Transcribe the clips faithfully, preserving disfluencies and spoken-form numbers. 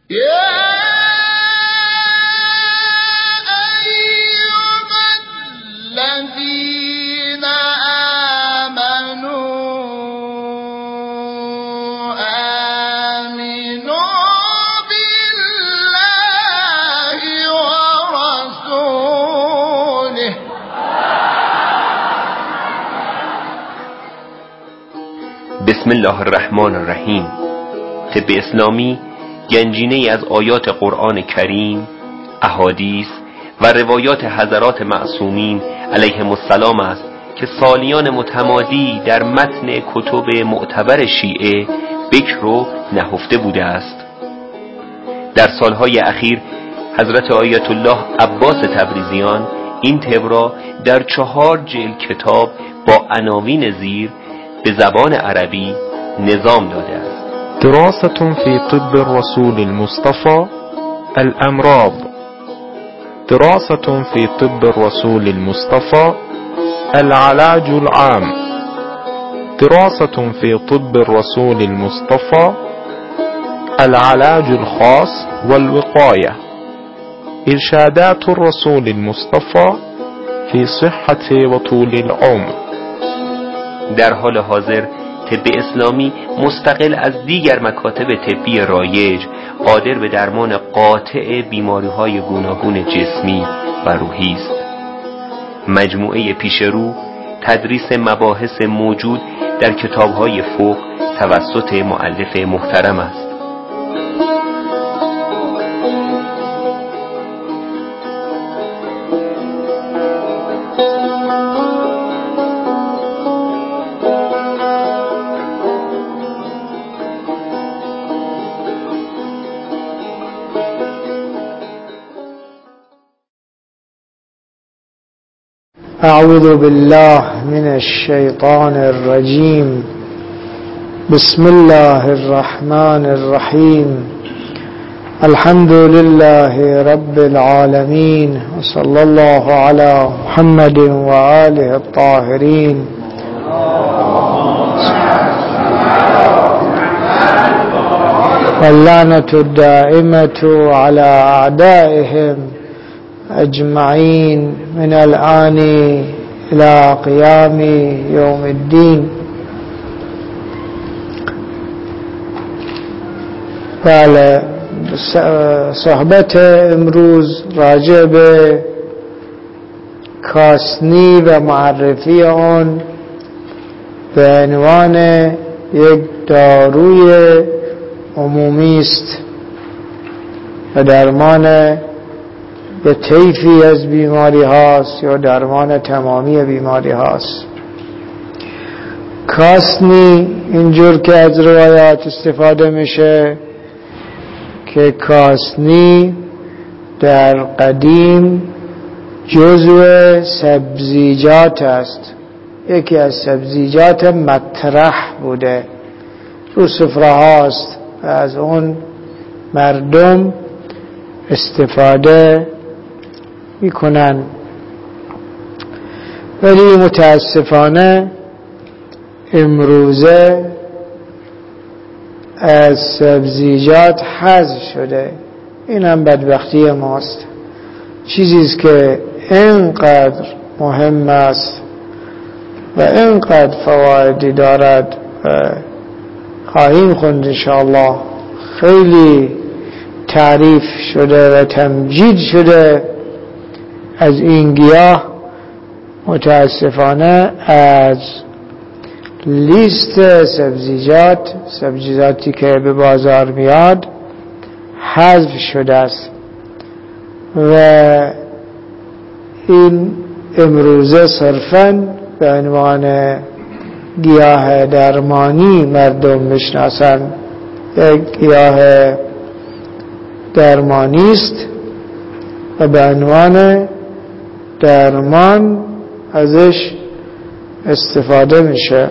بسم الله الرحمن الرحیم. طب اسلامی گنجینه‌ای از آیات قرآن کریم، احادیث و روایات حضرات معصومین علیهم السلام است که سالیان متمادی در متن کتب معتبر شیعه بکر و نهفته بوده است. در سالهای اخیر حضرت آیت الله عباس تبریزیان این طب را در چهار جلد کتاب با عناوین زیر به زبان عربی نظام داده است. دراسة في طب الرسول المصطفى الأمراض. دراسة في طب الرسول المصطفى العلاج العام. دراسة في طب الرسول المصطفى العلاج الخاص والوقاية. إرشادات الرسول المصطفى في صحة وطول العمر. در حال حاضر طب اسلامی مستقل از دیگر مکاتب طبی رایج قادر به درمان قاطع بیماری‌های گوناگون جسمی و روحی است. مجموعه پیشرو تدریس مباحث موجود در کتاب‌های فقه توسط مؤلف محترم است. أعوذ بالله من الشيطان الرجيم. بسم الله الرحمن الرحيم. الحمد لله رب العالمين، وصلى الله على محمد وآله الطاهرين. واللعنة الدائمة على أعدائهم أجمعين من الآن إلى قيام يوم الدين. بله، صحبت امروز راجع به کاسنی و معرفی آن به عنوان یک داروی عمومی است و درمان به طیفی از بیماری هاست یا درمان تمامی بیماری هاست. کاسنی اینجور که از روایات استفاده میشه که کاسنی در قدیم جزو سبزیجات است، یکی از سبزیجات مطرح بوده، رو سفره هاست و از اون مردم استفاده میکنن. ولی متاسفانه امروزه از سبزیجات حذف شده. این هم بدبختی ماست. چیزی است که اینقدر مهم است و اینقدر فوایدی دارد و خواهیم خوند انشاءالله. خیلی تعریف شده و تمجید شده از این گیاه، متاسفانه از لیست سبزیجات سبزیجاتی که به بازار میاد حذف شده است و این امروزه صرفاً به عنوان گیاه درمانی مردم میشناسن. یک گیاه درمانی است و به عنوان درمان ازش استفاده میشه.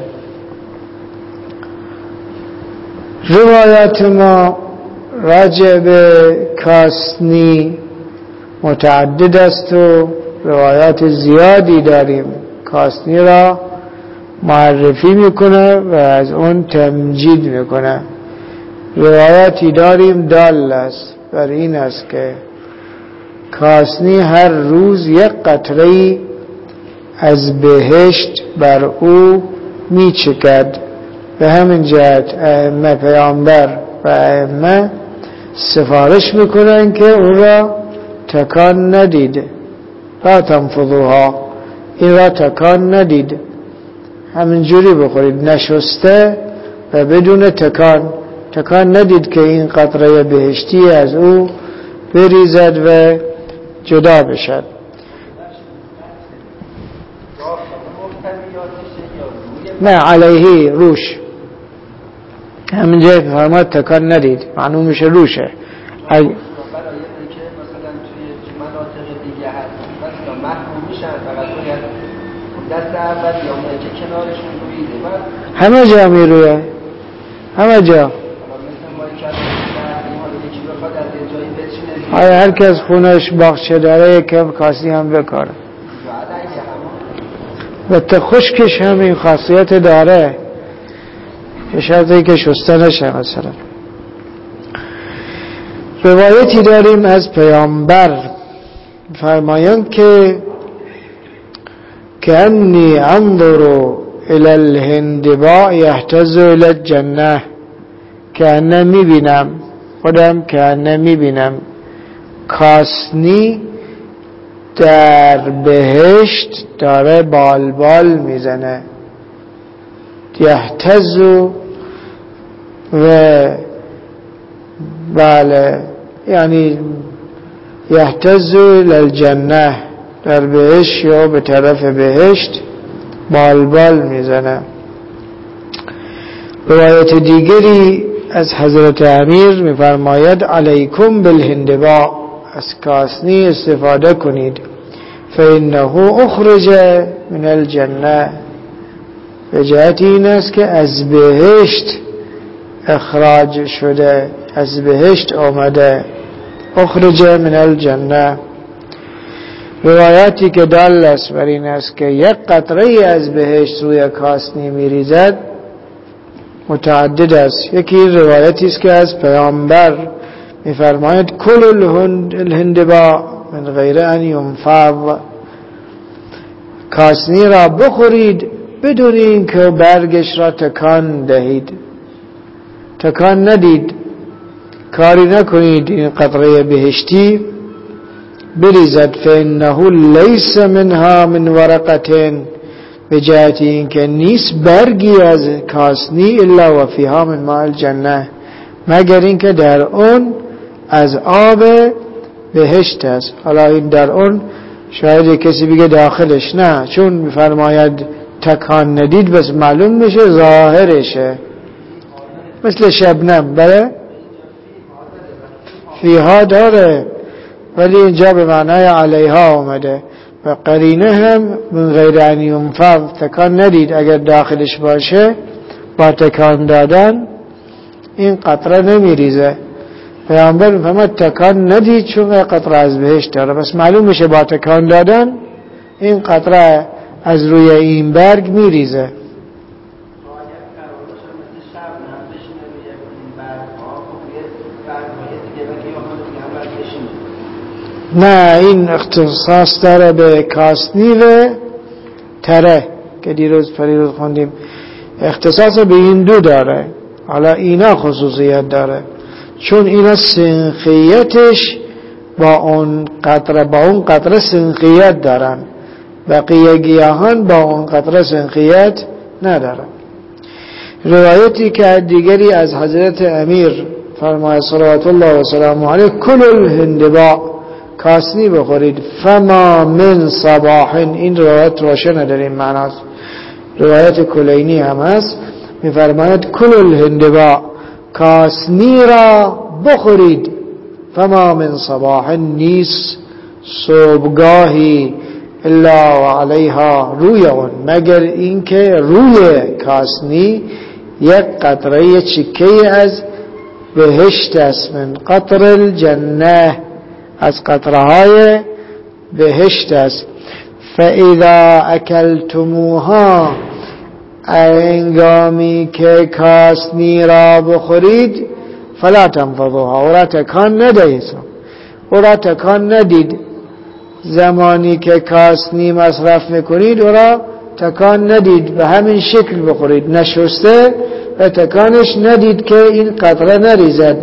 روایات ما راجع به کاسنی متعدد است و روایات زیادی داریم. کاسنی را معرفی میکنه و از اون تمجید میکنه. روایتی داریم دال است بر این است که کاسنی هر روز یک قطره از بهشت بر او می چکد. به همین جهت ائمه پیامبر و ائمه سفارش میکنن که او را تکان ندید، لا تنفضوها، این را تکان ندید، همینجوری بخورید نشسته و بدون تکان. تکان ندید که این قطره بهشتی از او بریزد و جدا بشد. نه علیه، روش، همینجا فرماد تکان ندید، معلوم میشه روشه. اگه همه جا می رویه، همه جا. آیا هر کس خونش باغچه داره که کاسی هم بکاره و خشکش هم این خاصیت داره، به شرطی که شسته نشه. مثلا روایتی داریم از پیامبر فرمایند که کأنی انظر الى الهندباء یهتز الى الجنه، کأنه میبینم، خودم کأنه میبینم کاسنی در بهشت داره بال بال میزنه. یهتز و بله یعنی یهتز للجنه، در بهشت یا به طرف بهشت بال بال میزنه. روایت دیگری از حضرت امیر میفرماید علیکم بالهندباء، از کاسنی استفاده کنید، فانه اخرج من الجنه، به جهت این است که از بهشت اخراج شده، از بهشت آمده، اخرج من الجنه. روایاتی که دال است بر این است که یک قطره از بهشت روی کاسنی میریزد متعدد است. یکی روایتی است که از پیامبر میفرماید کل الهندباء من غیر ان ینفض، کاسنی را بخورید بدون این که برگش را تکان دهید، تکان ندید، کاری نکنید این قطره بهشتی بریزد. فانه لیس منها من ورقه، به جهت این که نیست برگی از کاسنی الا و فیها من ماء الجنه، مگر این که در اون از آب بهشت است. حالا این در اون شاید کسی بگه داخلش، نه، چون میفرماید تکان ندید بس معلوم میشه ظاهرشه، مثل شبنم. بله فیها داره ولی اینجا به معنای علیها آمده و قرینه هم من غیر ان ینفض، تکان ندید. اگر داخلش باشه با تکان دادن این قطره نمیریزه. پیامبر میفرماید تکان ندید چون قطره از بهشت داره، بس معلوم میشه با تکان دادن این قطره از روی این برگ میریزه. نه این اختصاص داره به کاسنی و تره که دیروز پریروز خوندیم، اختصاص به این دو داره. حالا اینا خصوصیت داره چون اینا سنخیتش با اون قطره با اون قطره سنخیت دارن، بقیه گیاهان با اون قطره سنخیت ندارن. روایتی که دیگری از حضرت امیر فرماید صلوات الله و سلامه علیه کل الهندباء، کاسنی بخورید، فما من صباح، این روایت روشن نداریم معناست، روایت کلینی هم هست، میفرماید کل الهندباء، کاسنی را بخورید، فما من صباح، نیست صبحگاهی الا و علیها، روی اون، مگر اینکه روی کاسنی یک قطره چکه از بهشت است، من قطر الجنه، از قطره های بهشت است. فاذا اکلتموها، انگامی که کاسنی را بخورید، فلا تنفضوها، او را تکان ندهید، او را تکان ندید. زمانی که کاسنی مصرف میکنید او را تکان ندید، به همین شکل بخورید، نشسته و تکانش ندید که این قطره نریزد.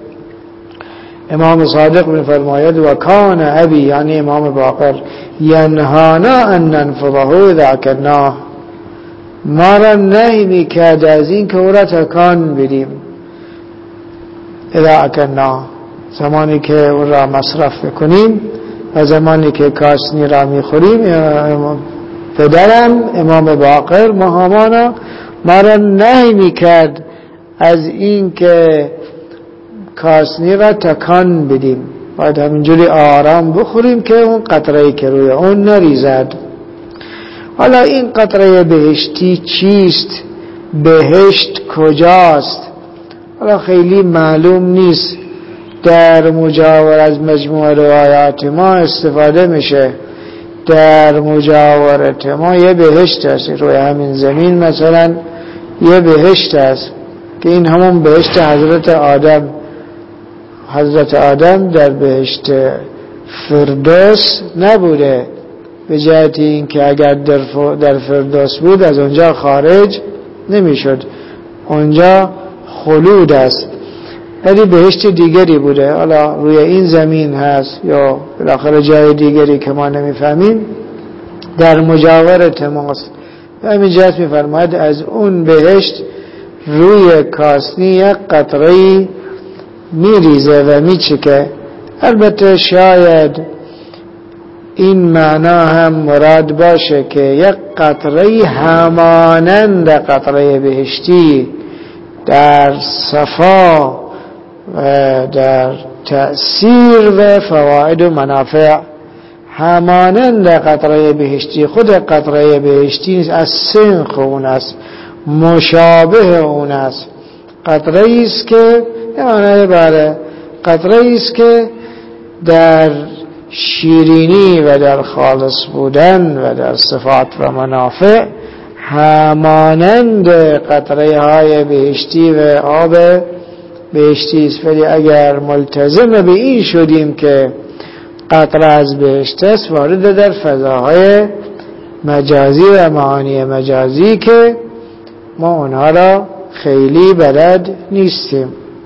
امام صادق میفرماید و کان ابی، یعنی امام باقر، ینهانا ان ننفضه اذا کناه، ما را نهی میکرد از این که او را تکان بدیم، اذا کناه، زمانی که او را مصرف بکنیم و زمانی که کاسنی را میخوریم. پدرم امام باقر مهامانا ما را نهی میکرد از این که کاسنی را تکان بدیم، باید همینجوری آرام بخوریم که اون قطره‌ای که روی اون نریزد. حالا این قطره بهشتی چیست؟ بهشت کجاست؟ حالا خیلی معلوم نیست، در مجاور از مجموع روایات ما استفاده میشه. در مجاورت ما یه بهشت هست روی همین زمین، مثلا یه بهشت هست که این همون بهشت حضرت آدم. حضرت آدم در بهشت فردوس نبوده، به جهت این که اگر در فردوس بود از اونجا خارج نمیشد، اونجا خلود است، ولی بهشت دیگری بوده. حالا روی این زمین هست یا بالاخره جای دیگری که ما نمیفهمیم، در مجاورت ماست. و همین جهت میفرماید از اون بهشت روی کاسنی یک قطره‌ای میریزه و میچکه. البته شاید این معنا هم مراد باشه که یک قطره‌ای همانند قطره بهشتی در صفا و در تأثیر و فواید و منافع همانند قطره بهشتی، خود قطره بهشتی نیست، از سنخ اون است، مشابه اون است. قطره ایست که یعنی بله قطره ایست که در شیرینی و در خالص بودن و در صفات و منافع همانند قطره های بهشتی و آب بهشتی است. ولی اگر ملتزم به این شدیم که قطره از بهشت است، وارد در فضاهای مجازی و معانی مجازی که ما اونها را خیلی بلد نیستیم.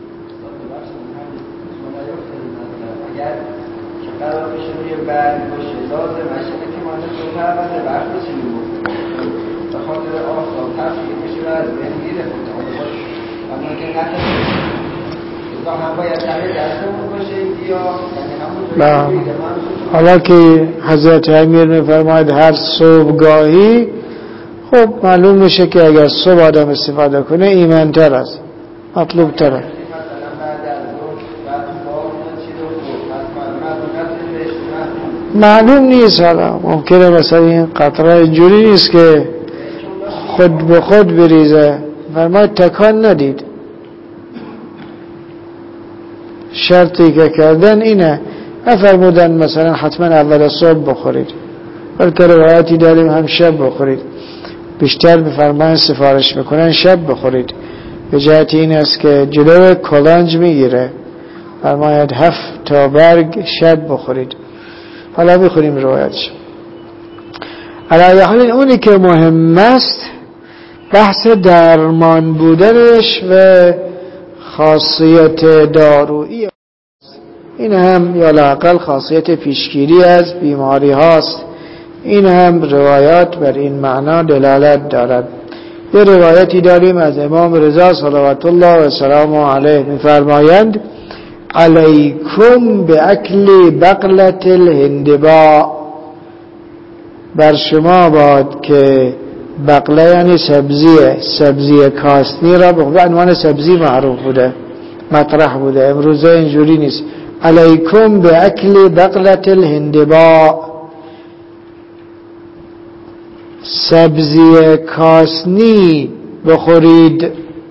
برگ باشه لازم باشه که ما تو پرونده وقت بشیم به خاطر آفتاب تفریح بشه و از بین میره اما که نکنه با هم باید همه دستمون باشه یا همون حالا که حضرت امیر میفرماید هر صبحگاهی، خب معلوم میشه که اگر صبح آدم استفاده کنه ایمن‌تر است، مطلوب تر است. معلوم نیست، حالا ممکنه مثلا این قطره جوری نیست که خود به خود بریزه، فرماید تکان ندید. شرطی که کردن اینه، نفرمودن مثلا حتما اول صبح بخورید، بلکه روایتی داریم هم شب بخورید. بیشتر بفرماین سفارش میکنن شب بخورید، به جهت این است که جلو کلنج میگیره. فرماید هفت تا برگ شب بخورید. حالا بخوریم روایتش. علی حال اونی که مهم است بحث درمان بودنش و خاصیت دارویی، این هم یا لااقل خاصیت پیشگیری از بیماری هاست. این هم روایات بر این معنا دلالت دارد. یه روایتی داریم از امام رضا صلوات الله و سلام علیه می‌فرمایند علیکم باکل بقلة الهندباء، بر شما باد که بقله یعنی سبزیه، سبزی کاسنی را به عنوان سبزی معروف بوده، مطرح بوده، امروزه اینجوری نیست. علیکم باکل بقلة الهندباء، سبزی کاسنی بخورید،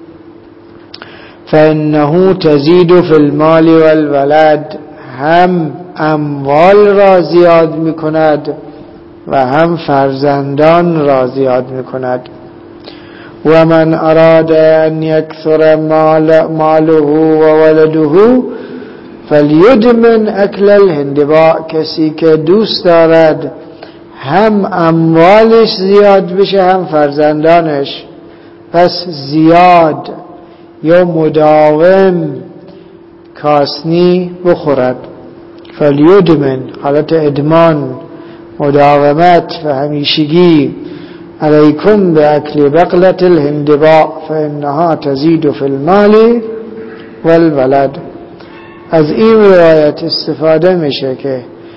فانه تزید فی المال والولد، هم اموال را زیاد میکند و هم فرزندان را زیاد میکند. و من اراد ان یکثر مال ماله و ولده فلیدمن اکل الهندباء. کسی که دوست دارد هم اموالش زیاد بشه هم فرزندانش، پس زیاد یا مداوم کاسنی بخورد. فلیدمن حالت ادمان، مداومت و همیشگی. علیکم باکل بقلة الهندباء فانها تزید فی المال والولد. از این روایت استفاده میشه که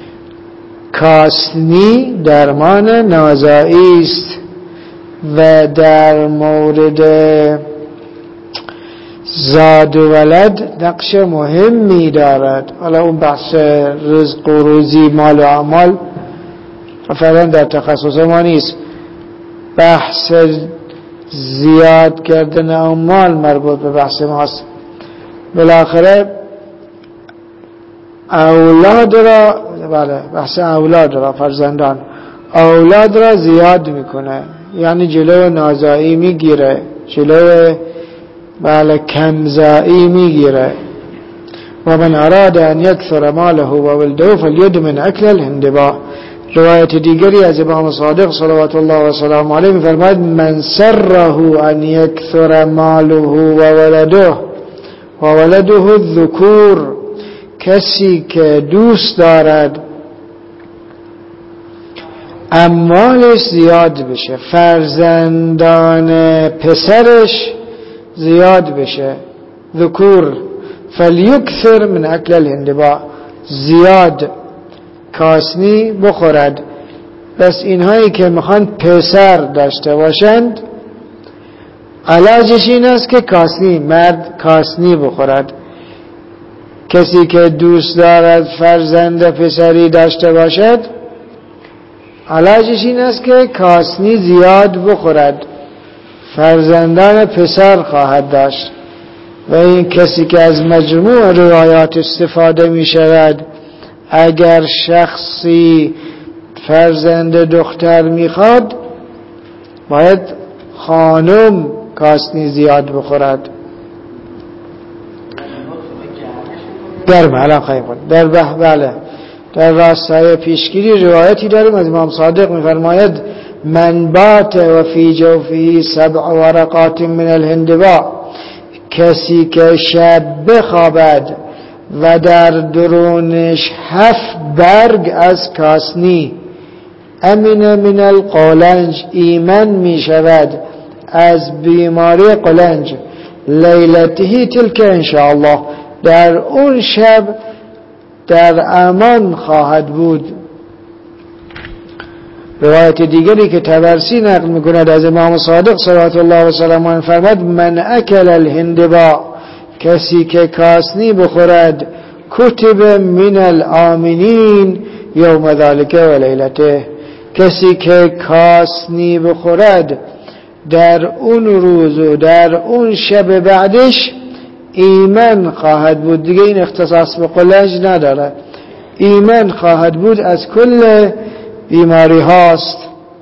کاسنی درمان نازایی است و در مورد زاد و ولد نقش مهمی دارد. حالا اون بحث رزق و روزی، مال و اعمال فعلا در تخصص ما نیست. بحث زیاد کردن اعمال مربوط به بحث ماست. بالاخره اولاد را، بله بحث اولاد را، فرزندان اولاد را زیاد میکنه، یعنی جلو نازایی میگیره، جلو بله کمزایی میگیره. و من اراد ان یکثر ماله و ولده فلیدمن اکل الهندباء. روایت دیگری از امام صادق صلوات الله و سلام علیه میفرماید من سره ان یکثر ماله و ولده و ولده الذکور. کسی که دوست دارد اموالش زیاد بشه، فرزندان پسرش زیاد بشه، ذکور، فلیکثر من اکل الهندباء، زیاد کاسنی بخورد. بس اینهایی که میخوان پسر داشته باشند علاجش این است که کاسنی، مرد کاسنی بخورد. کسی که دوست دارد فرزند پسری داشته باشد علاجش این است که کاسنی زیاد بخورد، فرزندان پسر خواهد داشت. و این کسی که از مجموع روایات استفاده می شود، اگر شخصی فرزند دختر می خواد باید خانم کاسنی زیاد بخورد. گرمه الان خواهیم خود در به بله در راستای پیشگیری روایتی داریم از امام صادق میفرماید من بات و فی جوفه سبع ورقات من الهندباء. کسی که شب بخوابد و در درونش هفت برگ از کاسنی، امن من القولنج، ایمن می شود از بیماری قلنج، لیلته تلک انشاءالله، در اون شب در امان خواهد بود. روایت دیگری که طبرسی نقل میکند از امام صادق صلوات الله و سلامه علیه فرمود من اکل الهندباء، کسی که کاسنی بخورد، کتب من الآمنین یوم ذالک و لیلته، کسی که کاسنی بخورد در اون روز و در اون شب بعدش ایمن خواهد بود. دیگه این اختصاص به قلنج نداره، ایمن خواهد بود از کل بیماری هاست.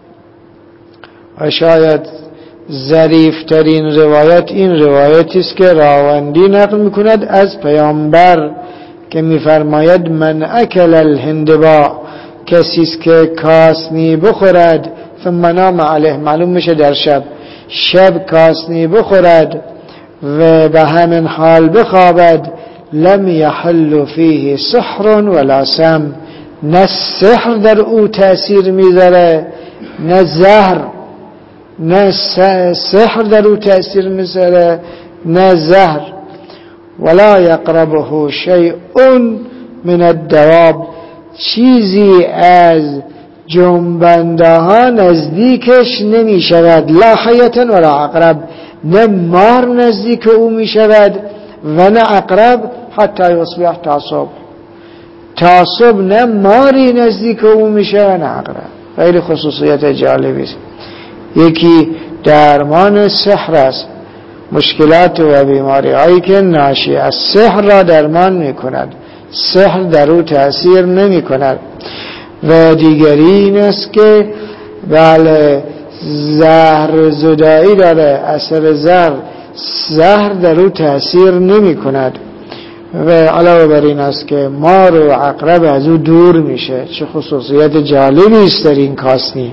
و شاید ظریفترین روایت این روایتی است که راوندی نقل میکند از پیامبر که میفرماید من اکل الهندباء، کسی است که کاسنی بخورد ثم نام علیه، معلوم میشه در شب شب کاسنی بخورد و به همین حال بخوابد، لم یحل فیه سحر ولا سم، نه سحر در او تأثیر میذاره نه زهر، نه سحر در او تأثیر میذاره نه زهر، ولا یقربه شیء من الدواب، چیزی از جنبنده ها نزدیکش نمی شود، لا حیتا ولا عقرب، نه مار نزدیک او می شود و نه عقرب، حتی یصبح تا صبح، تا صبح نه ماری نزدیک او می شود نه عقرب. خیلی خصوصیت جالبی است. یکی درمان سحر است، مشکلات و بیماری هایی که ناشی از سحر را درمان می کند، سحر در او تأثیر نمی کند. و دیگری این است که بله زهر زدایی داره، اثر زهر زهر در او تأثیر نمی کند و علاوه بر این است که مار و عقرب از او دور میشه. چه خصوصیت جالبی است در این کاسنی.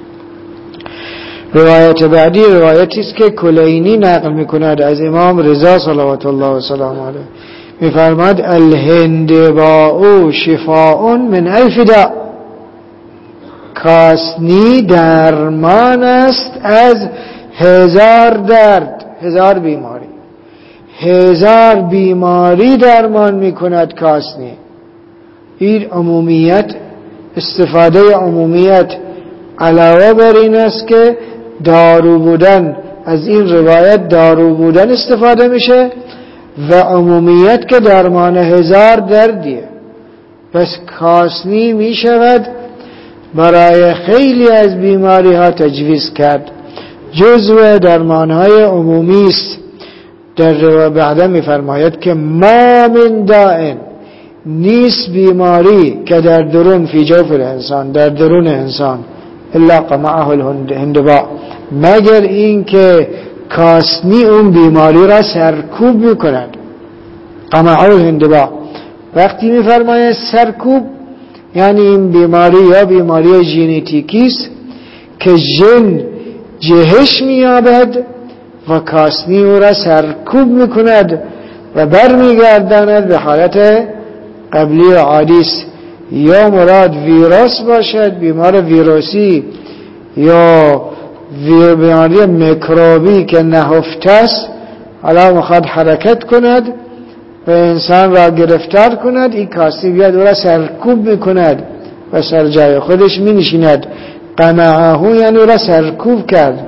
روایت بعدی روایتی است که کلینی نقل میکند از امام رضا صلوات الله و سلام علیه، میفرماد الهندباء شفاء من الف داء، کاسنی درمان است از هزار درد، هزار بیماری، هزار بیماری درمان میکند کاسنی. این عمومیت، استفاده عمومیت علاوه بر این است که دارو بودن، از این روایت دارو بودن استفاده میشه و عمومیت که درمان هزار دردیه. پس کاسنی میشود برای خیلی از بیماری ها تجویز کرد، جزو درمان های عمومی است. در روایت بعدا میفرماید که ما من دائن، نیست بیماری که در درون فی جوف الانسان، در درون انسان، الا قمعه الهندباء، مگر این که کاسنی اون بیماری را سرکوب میکند. قمعه الهندباء وقتی میفرماید سرکوب یعنی این بیماری یا بیماری ژنتیکی است که ژن جهش مییابد و کاسنی او را سرکوب میکند و برمیگرداند به حالت قبلی و عادی است. یا مراد ویروس باشد، بیمار ویروسی، یا بیماری میکروبی که نهفته است، حالا میخواد حرکت کند و انسان را گرفتار کند، این کاسنی بیاد او را سرکوب میکند و سر جای خودش می نشیند. قمعه یعنی او را سرکوب کرد.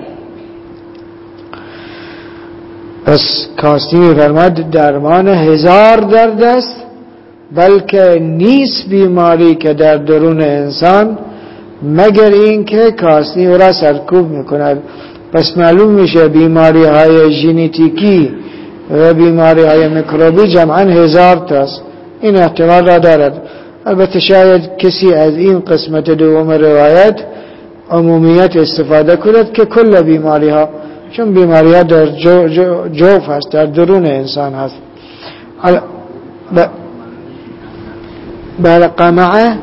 پس کاسنی میفرماد درمان هزار درد است، بلکه نیست بیماری که در درون انسان مگر این که کاسنی او را سرکوب میکند. پس معلوم میشه بیماری های ژنتیکی و بیماری های میکروبی جمعا هزار تاست. این احتمال را دارد. البته شاید کسی از این قسمت دوم روایت عمومیت استفاده کند که کل بیماری ها، چون بیماری ها در جو جو جوف هست، در درون انسان هست. بله قمعه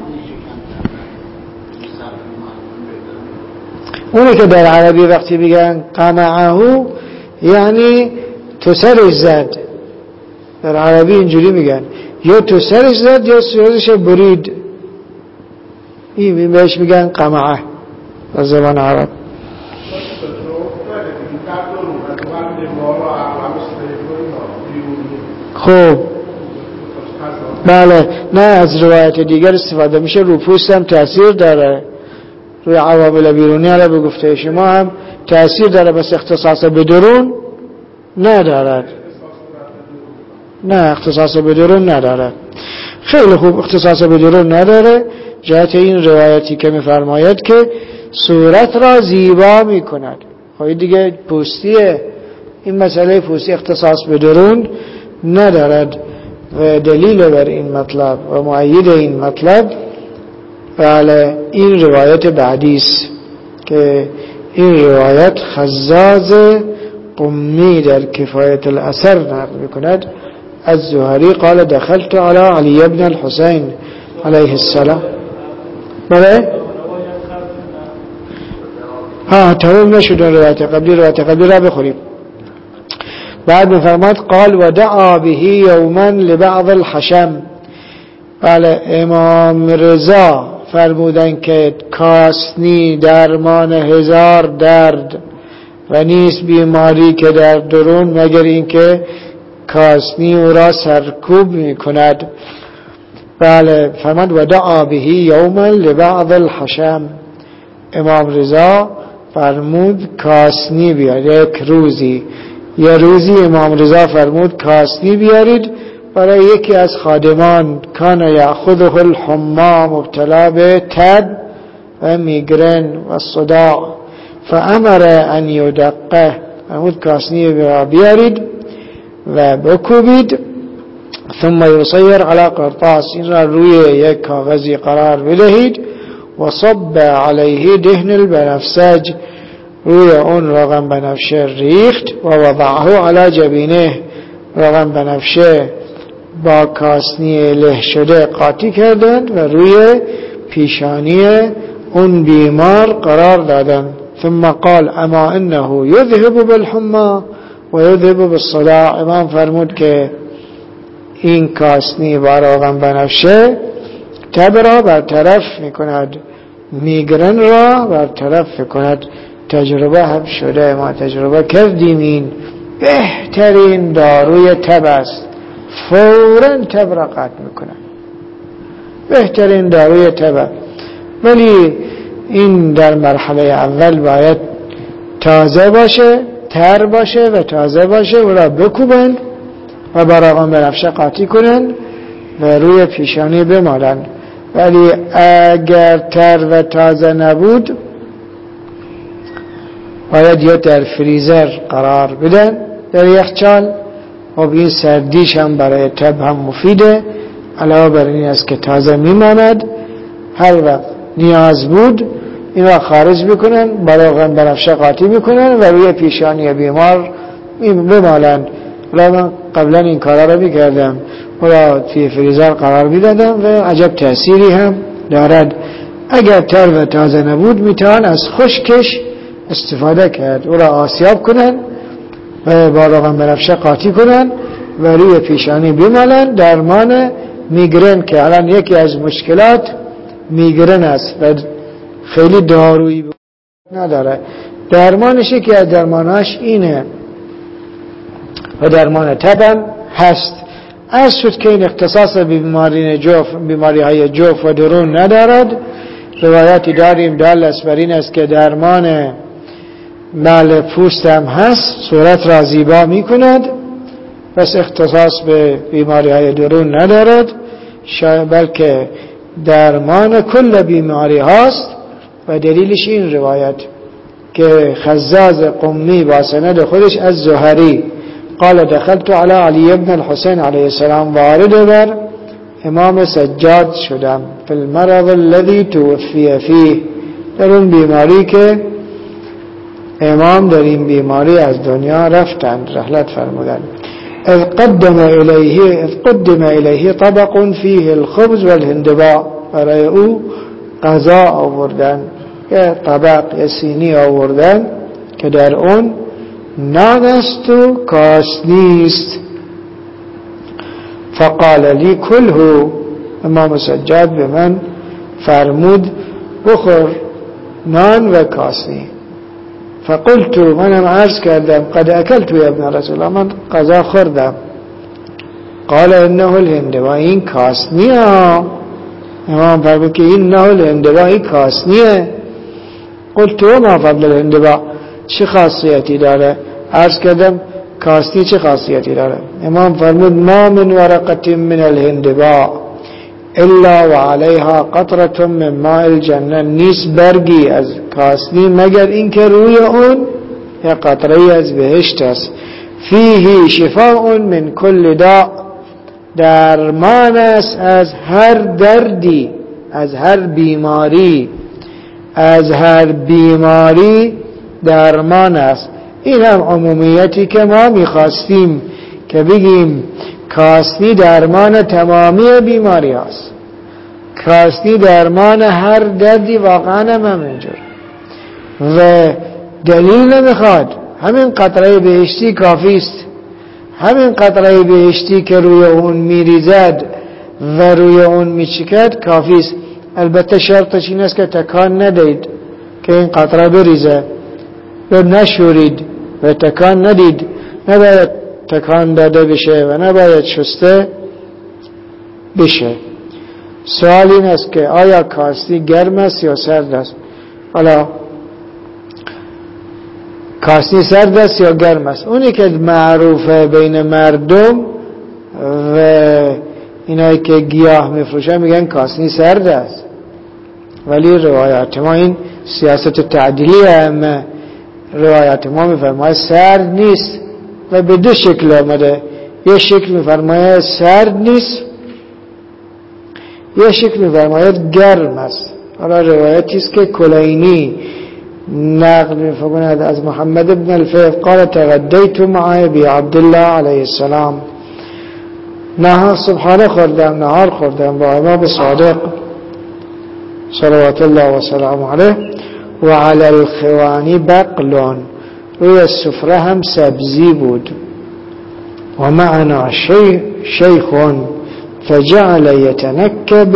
اونی که در عربی وقتی بگن قمعه یعنی تو سرش زد، در عربی اینجوری میگن، یا تو سرش زد یا سرش برید، این بهش میگن قمعه در زبان عرب. خب بله، نه از روایت دیگر استفاده میشه. رو پوست هم تأثیر داره، روی عوامل بیرونی علا به گفته شما هم تأثیر داره، بس اختصاص به درون ندارد. نه اختصاص به درون نداره. خیلی خوب، اختصاص به درون نداره. جهت این روایتی که میفرماید که صورت را زیبا میکند. خواهی دیگه پوستیه، این مسئله پوستی اختصاص به درون ندارد و دلیل بر این مطلب و مؤید این مطلب بله این روایت بعدی است که این روایت خزاز قمی در کفایت الاثر نقل میکند از زهری قال دخلت على علی بن الحسین علیه السلام. بله ها تمام نشد روایت قبلی، روایت قبلی را بخوریم. بعد میفرماد قال ودعا به یوما لبعض الحشم. بله امام رضا فرمودن که کاسنی درمان هزار درد و نیست بیماری که در درون مگر این که کاسنی او را سرکوب می کند. بله فرمود ودعا به یوما لبعض الحشم. امام رضا فرمود کاسنی بیارید، یک روزی یه روزی امام رضا فرمود کاسنی بیارید برای یکی از خادمان. کان یأخذه الحما مبتلا به تب و میگرن و صداع فامر ان یدقه. فرمود کاسنی بیارید و بکوبید ثم یصیر علی قرطاس، این را روی یک کاغذی قرار بدهید و صب علیه دهن البنفسج روی اون روغن بنفشه ریخت و وضعه علی جبینه، روغن بنفشه با کاسنی له شده قاطی کردند و روی پیشانی اون بیمار قرار دادند. ثم قال اما انه یذهب بالحمى و یذهب بالصداع. امام فرمود که این کاسنی با روغن بنفشه تب را برطرف میکند، میگرن را برطرف میکند. تجربه هم شده، ما تجربه کردیم، این بهترین داروی تب است، فوراً تب را قطع میکنه، بهترین داروی تب. ولی این در مرحله اول باید تازه باشه، تر باشه و تازه باشه، او را بکوبند و با روغن بنفشه قاطی کنند و روی پیشانی بمالند. ولی اگر تر و تازه نبود باید یا در فریزر قرار بدن، در یخچال. و این سردیش هم برای تب هم مفیده، علاوه بر این است که تازه میماند. هر وقت نیاز بود این را خارج بکنن، با روغن بنفشه قاطی بکنن و روی پیشانی بیمار بمالن. من قبلا این کارا را میکردم و را توی فریزر قرار میدادم و عجب تأثیری هم دارد. اگر تر و تازه نبود میتوان از خشکش استفاده کرد، او را آسیاب کنن و با روغن بنفشه قاطی کنن و روی پیشانی بمالن. درمان میگرن که الان یکی از مشکلات میگرن است و خیلی دارویی نداره، درمانش که از درماناش اینه و درمان تبم هست. از شد که این اختصاص بیماری جوف، بیماری های جوف و درون ندارد. روایاتی داریم دال است بر این است که درمان مال پوست هم هست، صورت را زیبا می کند، بس اختصاص به بیماری های درون ندارد، بلکه درمان کل بیماری هاست. و دلیلش این روایت که خزاز قمی با سند خودش از زهری قال دخلت على علی ابن الحسین علیه السلام، وارد بر امام سجاد شدم، فی المرض الذي توفی فیه، در اون بیماری که امام در این بیماری از دنیا رفتند، رحلت فرمودند. اذ قدم الیه اذ قدم الیه طبق فیه الخبز والهندباء، برای او غذا آوردن، یه طبق یه سینی آوردن که در اون نان است و کاسنی است. فقال لی کله، امام سجاد به من فرمود بخور نان و کاسنی. فقلت، منم عرض کردم قد اکلت یا ابن رسول الله، من غذا خوردم. قال انه الهندباء، این کاسنی ها. امام فرمود که انه الهندباء، این کاسنیه. قلت وما فضل الهندباء، چه خاصیتی داره؟ عرض کردم کاسنی چه خاصیتی داره؟ امام فرمود ما من ورقه من الهندباء الا وعليها قطره من ماء الجنه، نیست برگی از کاسنی مگر اینکه روی اون یا قطره از بهشت است. فیه شفاء من کل داء، درمان است از هر دردی، از هر بیماری، از هر بیماری درمان است. این هم عمومیتی که ما میخواستیم که بگیم کاسنی درمان تمامی بیماری است، کاسنی درمان هر دردی، واقعا هم همینجور و دلیل نمیخواد، همین قطره بهشتی کافی است. همین قطره بهشتی که روی اون میریزد و روی اون میچکد کافی است. البته شرطش این است که تکان ندید که این قطره بریزه، و نشورید و تکان ندید، نباید تکان داده بشه و نباید شسته بشه. سوال این است که آیا کاسنی گرم است یا سرد است؟ حالا کاسنی سرد است یا گرم است؟ اونی که معروفه بین مردم و اینایی که گیاه میفروشن میگن کاسنی سرد است، ولی روایات ما این سیاست تعدیلی هم روایات ما میفرماید سرد نیست و به دو شکل آمده. یه شکل میفرماید سرد نیست، یه شکل میفرماید گرم است. حالا روایتی است که کلینی نقل می‌کند از محمد بن الفیض قال تغدیت مع ابی عبدالله علیه السلام، نهار صبحانه خوردم، نهار خوردم با امام صادق صلوات الله و سلام علیه و علی الخوانی بقلون، روی سفره هم سبزی بود، و معنا شیخ فجعل یتنکب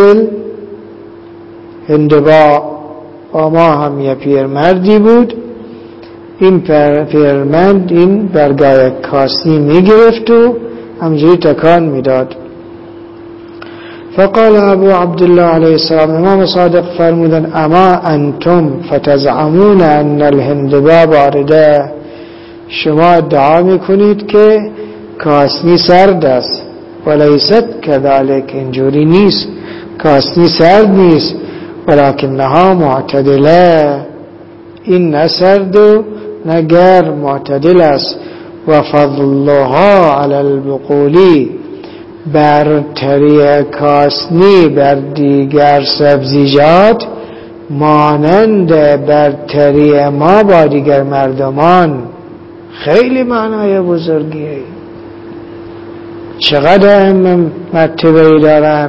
الهندباء، و ما هم یه پیرمردی بود، این پیرمرد این برگای کاسنی میگرفت و همجوری تکان میداد. فقال ابو عبدالله علیه السلام، امام صادق فرمودن اما انتم فتزعمون ان الهندباء بارده، شما ادعا میکنید که کاسنی سرد است، ولیست کذالک، اینجوری نیست، کاسنی سرد نیست، ولکنها معتدله، این نه سرد و نه گرم، معتدل است. و فضلها علی البقولی، برتری کاسنی بر دیگر سبزیجات مانند برتری ما با دیگر مردمان. خیلی معنای بزرگیه، چقدر اهم مرتبه‌ای دارن،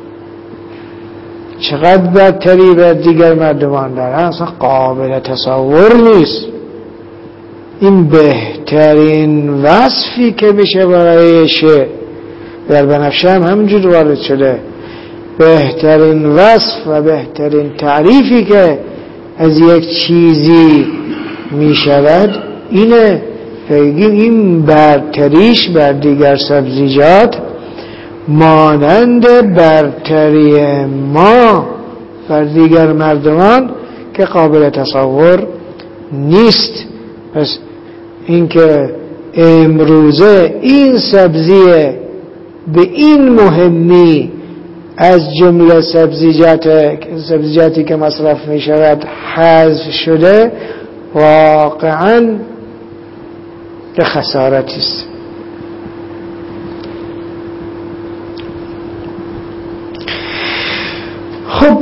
چقدر برتری بر دیگر مردمان دارن، اصلا قابل تصور نیست. این بهترین وصفی که میشه برای شعر در بنفشه هم همینجور وارد شده، بهترین وصف و بهترین تعریفی که از یک چیزی میشود اینه، بگیم این برتریش بر دیگر سبزیجات مانند برتری ما بر دیگر مردمان که قابل تصور نیست. پس اینکه امروزه این سبزی به این مهمی از جمله سبزیجات سبزیجاتی که مصرف می شود حذف شده، واقعاً به خسارتی است. خب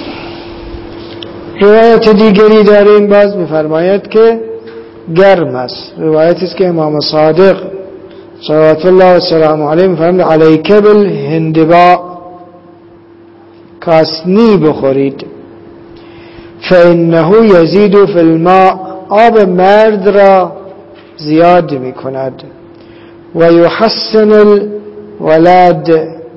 روایت دیگری داریم، باز می‌فرماید که گرم است. روایتی است که امام صادق صلوات الله و سلام علیه می‌فرماید علیک بالهندباء، کاسنی بخورید، فانه یزید فی الماء، آب مرد را زیاد می‌کند، و یحسن الولد،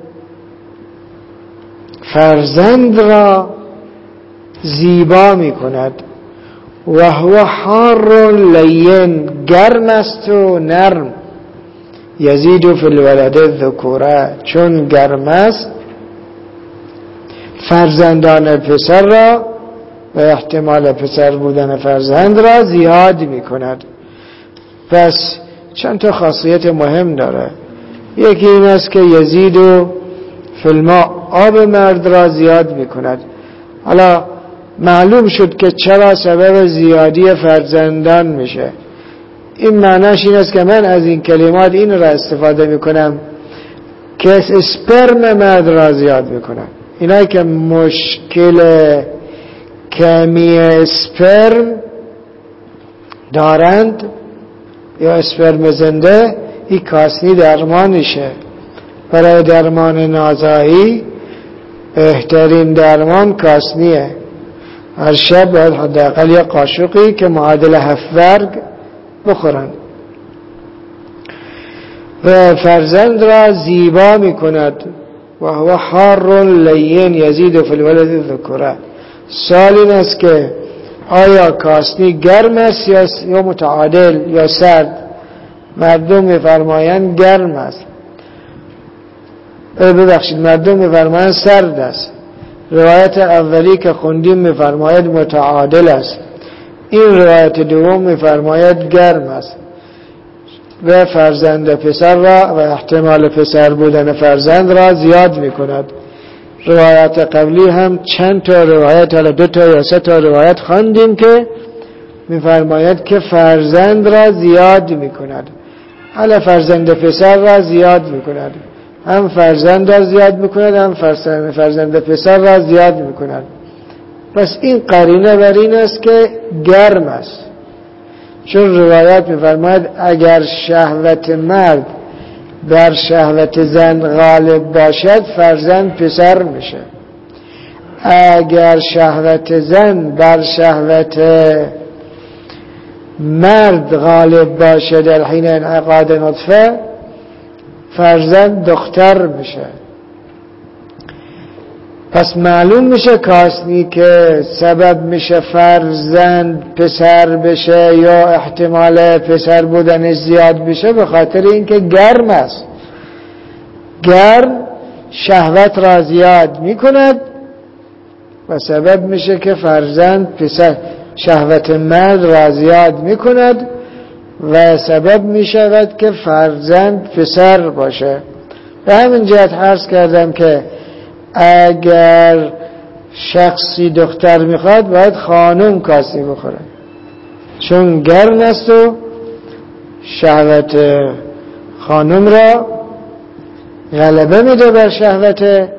فرزند را زیبا می‌کند، و هو حار لین، گرم است و نرم، یزید فی الولد الذکوره، چون گرم است فرزندان پسر را و احتمال پسر بودن فرزند را زیاد می‌کند. پس چند تا خاصیت مهم داره. یکی این است که یزید و فی الماء، آب مرد را زیاد می‌کند. حالا معلوم شد که چرا سبب زیادی فرزندان میشه. این معناش این است که من از این کلمات این را استفاده میکنم که اسپرم مرد را زیاد میکنم. اینایی که مشکل کمی اسپرم دارند یا اسپرم زنده، این کاسنی درمانشه. برای درمان نازایی بهترین درمان کاسنیه. هر شب باید حداقل یک قاشقی که معادل هفت ورگ بخورند. و فرزند را زیبا می کند، و هو حار لین یزید فی الولد الذکوره. سوال این است که آیا کاسنی گرم است یا متعادل یا سرد؟ مردم می فرمایند گرم است. ببخشید مردم می فرمایند سرد است. روایت اولی که خوندیم می فرماید متعادل است. این روایت دوم می فرماید گرم است. و فرزند پسر را و احتمال پسر بودن فرزند را زیاد می کند. روایت قبلی هم چند تا روایت، حالا دو تا یا سه تا روایت خواندیم که می فرماید که فرزند را زیاد می کند. حالا فرزند پسر را زیاد می کند، هم فرزند را زیاد می کند، هم فرزند پسر را زیاد می کند. پس این قرینه بر این است که گرم است، چون روایت می‌فرماید اگر شهوت مرد بر شهوت زن غالب باشد فرزند پسر میشه، اگر شهوت زن بر شهوت مرد غالب باشه در حین انعقاد نطفه فرزند دختر میشه. پس معلوم میشه کاسنی که سبب میشه فرزند پسر بشه یا احتمال پسر بودن زیاد بشه به خاطر اینکه گرم است. گرم شهوت را زیاد میکند و سبب میشه که فرزند پسر، شهوت مرد را زیاد میکند و سبب میشود که فرزند پسر باشه. به همین جهت عرض کردم که اگر شخصی دختر میخواد باید خانم کاسنی بخوره، چون گرم است و شهوت خانم را غلبه میده بر شهوت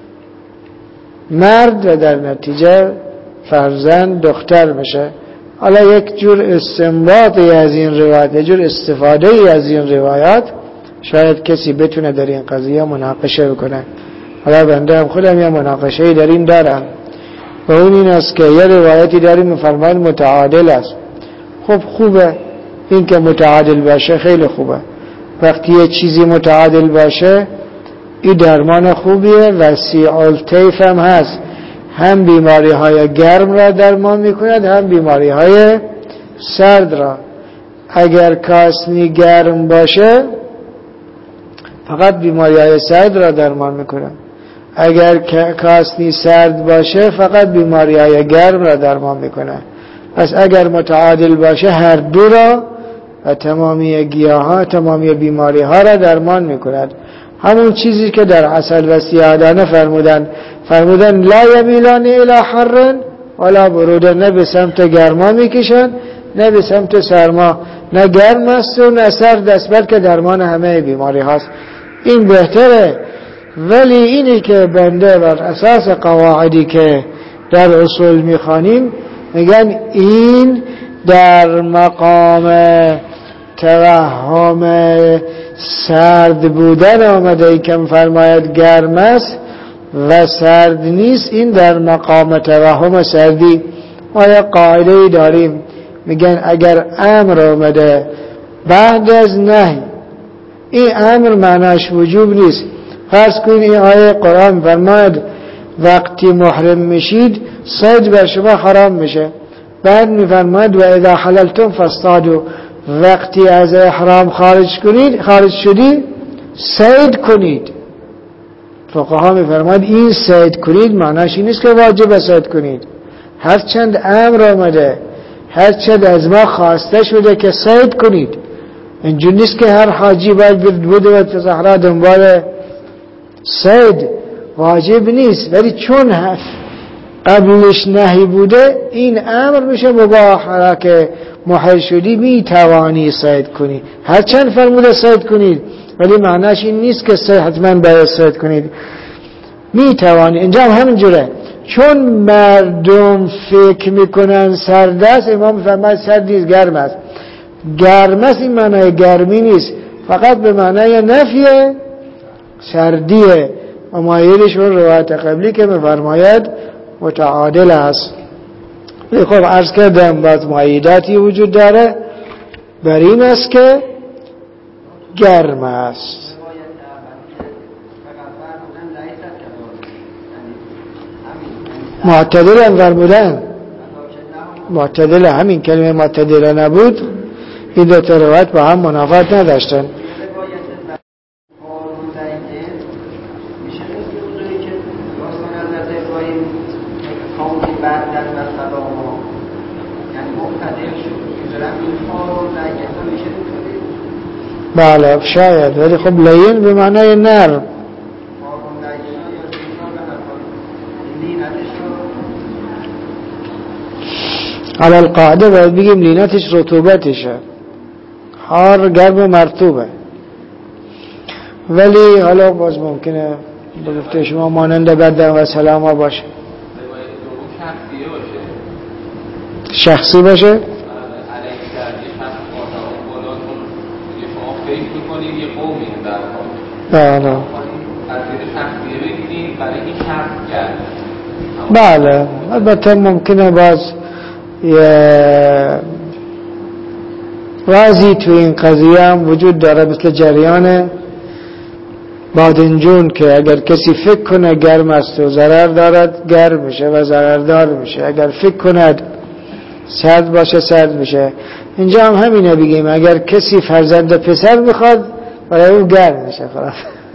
مرد و در نتیجه فرزند دختر میشه. حالا یک جور استنباطی از این روایت، یک جور استفاده ای از این روایات شاید کسی بتونه در این قضیه مناقشه بکنه. حالا بنده هم خودم یه مناقشه‌ای در این دارم و اون این است که یه روایتی داریم می‌فرماید متعادل است. خب خوبه، این که متعادل باشه خیلی خوبه. وقتی یه چیزی متعادل باشه این درمان خوبیه. وسیع الطیف هم هست، هم بیماری های گرم را درمان میکند هم بیماری های سرد را. اگر کاسنی گرم باشه فقط بیماری های سرد را درمان میکند، اگر کاسنی سرد باشه فقط بیماری های گرم را درمان میکند. پس اگر متعادل باشه هر دو را و تمامی گیاه ها تمامی بیماری ها را درمان میکند. همون چیزی که در عسل و سیادانه فرمودن فرمودن لا یمیلان الی حر ولا برود، نه به سمت گرما میکشن نه به سمت سرما، نه گرم است و نه سرد است، بلکه درمان همه بیماری هاست. این بهتره. ولی اینی که بنده بر اساس قواعدی که در اصول میخوانیم میگن این در مقام توهم سرد بودن آمده، ای که فرماید گرم است و سرد نیست، این در مقام توهم سردی. ما یک قاعده داریم میگن اگر امر آمده بعد از نهی، این امر معناش وجوب نیست. فرض کنید این آیه قرآن فرماید وقتی محرم میشید صید بر شما حرام میشه، بعد میفرماید و اذا حللتم فاصطادوا، وقتی از احرام خارج کنید خارج شدید صید کنید. فقها میفرماید این صید کنید معناش این نیست که واجب صید کنید، هرچند امر آمده هرچند از ما خواسته شده که صید کنید. اینجور نیست که هر حاجی باید بوده و تو صحرا دنبال صید، واجب نیست. ولی چون قبلش نهی بوده این امر میشه مباح، که محل شدی می توانی صید کنی، هرچند فرموده صید کنید ولی معناش این نیست که صید حتما باید صید کنید، می توانی. اینجا هم همینجوره، چون مردم فکر میکنن سرد است امام فرماید سرد نیست گرم است. گرم است این معنای گرمی نیست، فقط به معنای نفی سردیه. و مایلشون روایت قبلی که میفرماید متعادل است. خب عرض کردم باز معیداتی وجود داره بر این است که گرم است. معتدل هم فرمودن، معتدل، همین کلمه معتدل نبود این دو تا روایت با هم منافات نداشتن. بله شاید، ولی خب لین به معنای نرم. على القاعده باید بگیم لینتش رطوبتشه، حار گرم و مرطوبه. ولی حالا باز ممکنه به گفته شما مانند بدن و سلاما باشه. شخصی باشه. بله بله البته ممکنه باز یه رازی تو این قضیه هم وجود داره، مثل جریان بادنجون که اگر کسی فکر کنه گرم است و ضرر دارد گرم میشه و ضرردار میشه، اگر فکر کند سرد باشه سرد میشه. اینجا هم همینه بگیم اگر کسی فرزند پسر میخواد برای او گرم میشه خلاص.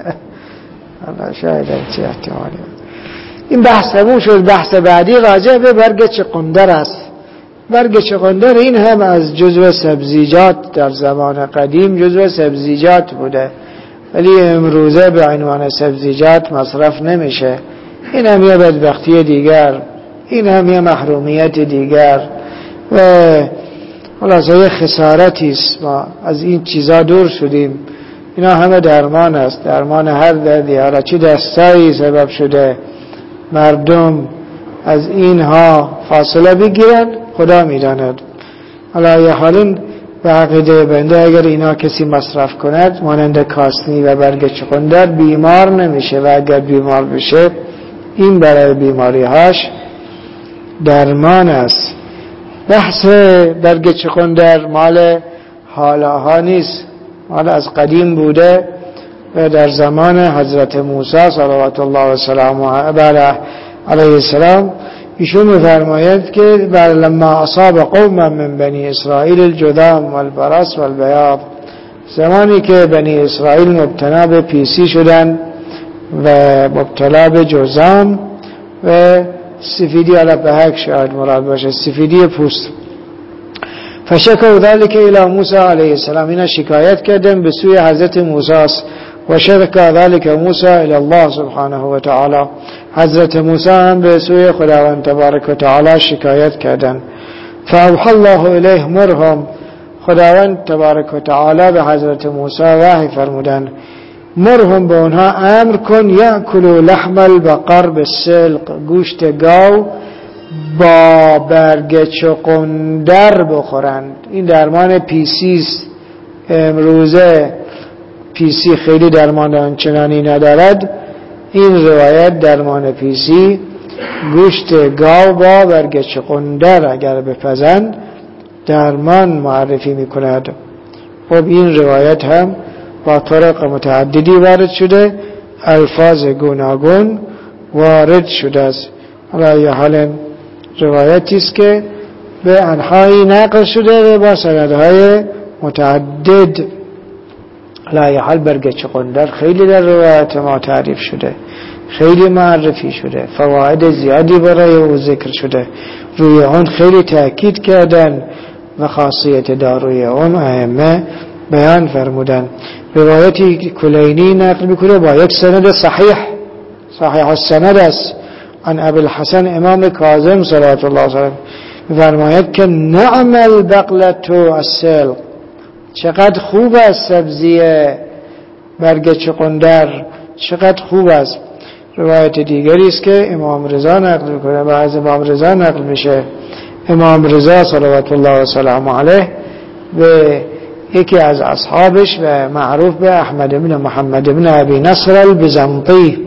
الله شاید چه احتمالی. این بحث همون شد. بحث بعدی راجع به برگ چغندر است. برگ چغندر این هم از جزو سبزیجات در زمان قدیم جزو سبزیجات بوده، ولی امروزه به عنوان سبزیجات مصرف نمیشه. این هم یه بدبختی دیگر، این هم یه محرومیت دیگر و خلاصه یه خسارتی است. ما از این چیزا دور شدیم. اینا همه درمان است، درمان هر دردی. حالا چی دستایی سبب شده مردم از اینها فاصله بگیرن خدا میداند. حالا یه حالین به عقیده بنده اگر اینا کسی مصرف کند مانند کاسنی و برگ چغندر بیمار نمیشه و اگر بیمار بشه این برای بیماری هاش درمان است. بحث برگ چغندر مال حالاها نیست، مال از قدیم بوده و در زمان حضرت موسی صلوات الله و سلامه علیه السلام ایشون می‌فرماید که لما اصاب قوما من بنی اسرائیل الجذام والبرص والبیاض، زمانی که بنی اسرائیل مبتلا به پیسی شدن و مبتلا به جذام و سفیدی علی بهک شاید مراد باشه، سفیدی پوست، فشکوا ذلك الى موسی علیه السلام، اینا شکایت کردن به سوی حضرت موسی و شکا ذلك موسی الى الله سبحانه و تعالی، حضرت موسی هم به سوی خداوند تبارک و تعالی شکایت کردن. فاوحى الله الیه مرهم، خداوند تبارک و تعالی به حضرت موسی وحی فرمودن مرهم به اونها امر کن یاکلوا لحم البقر بالسلق، گوشت گاو با برگ چغندر بخورند. این درمان پیسی است. امروزه پیسی خیلی درمان آنچنانی ندارد. این روایت درمان پیسی گوشت گاو با برگ چغندر اگر بپزند درمان معرفی میکند. خب این روایت هم با طرق متعددی وارد شده، الفاظ گوناگون وارد شده است. حالا یه حال روایتی است که به انحایی نقل شده و با سندهای متعدد. حالا یه حال برگ چغندر خیلی در روایت ما تعریف شده، خیلی معرفی شده، فواید زیادی برای او ذکر شده، روی اون خیلی تأکید کردن و خاصیت داروی اون ائمه بیان فرمودن. روایتی کلینی نقل میکنه با یک سند صحیح صحیح السند است عن ابی الحسن امام کاظم صلوات الله علیه می‌فرماید که نعم البقلة السلق، چقدر خوب است سبزی برگ چغندر، چقدر خوب است. روایت دیگری است که امام رضا نقل میکنه، بعض امام رضا نقل میشه. امام رضا صلوات الله و سلامه علیه به یکی از اصحابش و معروف به احمد بن محمد بن ابی نصر البزنطی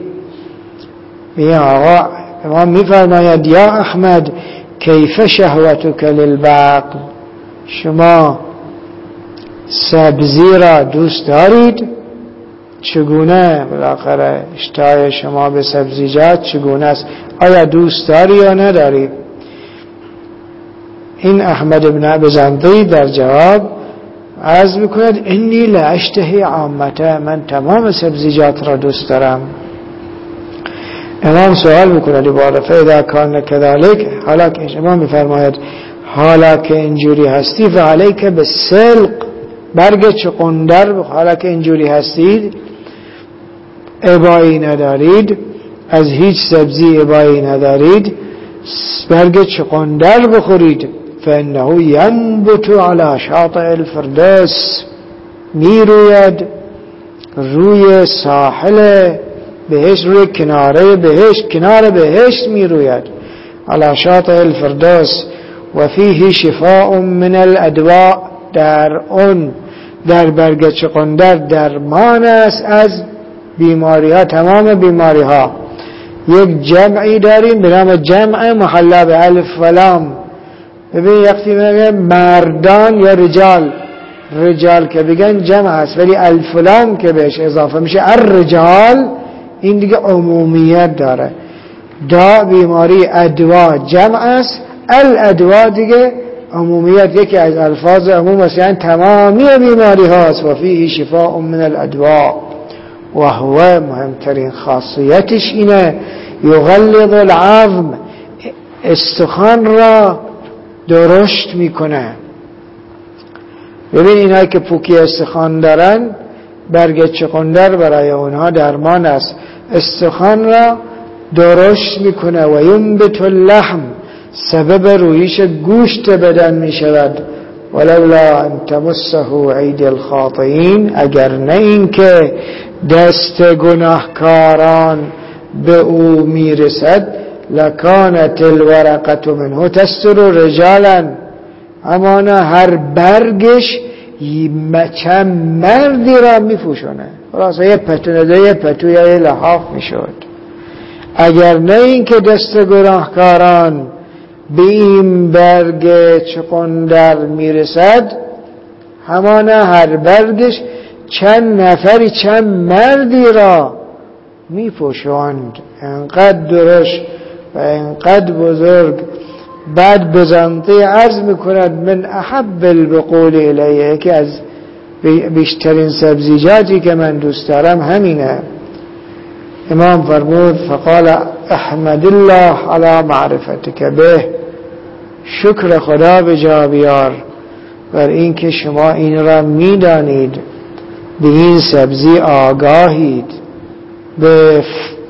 میگه آقا امام میفرماید یا احمد کیف شهوتک للبقل، شما سبزی را دوست دارید؟ چگونه بالاخره اشتهای شما به سبزیجات چگونه است؟ آیا دوست داری یا نداری؟ این احمد بن بزنطی در جواب عرض میکند انی لا اشتهی عامته، من تمام سبزیجات را دوست دارم. امام سوال میکند دوباره فاذا کان كذلك، حالا که امام میفرماید حالا که اینجوری هستی فعلیک بالسلق، برگ چغندر، حالا که اینجوری هستید ابایی ندارید، از هیچ سبزی ابایی ندارید، برگ چغندر بخورید. فانه ینبت علی شاطئ الفردوس، میروید روی ساحل بهشت، روی کناره بهشت، کنار بهشت میروید. علی شاطئ الفردوس و فیه شفاء من الادواء، در اون در برگ چغندر درمان است از بیماری ها، تمام بیماری ها. یک جمعی داریم به نام جمع محلا به الف و لام. ببین وقتی میگه مردان یا رجال، رجال که بگن جمع است، ولی الف و لام که بهش اضافه میشه الرجال، این دیگه عمومیت داره. دا بیماری، ادوا جمع است، الادوا دیگه عمومیت، یکی از الفاظ عموم است، یعنی تمامی بیماری هاست. و فیه شفاء من الادوا و هو مهمترین خاصیتش اینه یغلظ العظم، استخوان را درشت میکنه. ببین اینایی که پوکی استخوان دارن برگ چغندر برای اونها درمان است، استخوان را درشت میکنه. و ینبت اللحم، سبب رویش گوشت بدن میشود. ولولا ان تمسه عید الخاطئین، اگر نه این که دست گناهکاران به او میرسد، لکانت الورقه منه تستر رجالا، امانا هر برگش چند مردی را میپوشونه. خلاصه یه پتونه یه پتو یا یه لحاف میشد. اگر نه این که دست گناهکاران به این برگ چغندر میرسد، همانا هر برگش چند نفری چند مردی را میپوشوند. انقدر درشت و انقدر بزرگ. بعد بزنطی عرض میکند من احب البقول الیه، که از بیشترین سبزیجاتی که من دوست دارم همینه. امام فرمود فقال احمد الله علی معرفتک به، شکر خدا به جا بیار بر این که شما این را میدانید، به این سبزی آگاهید، به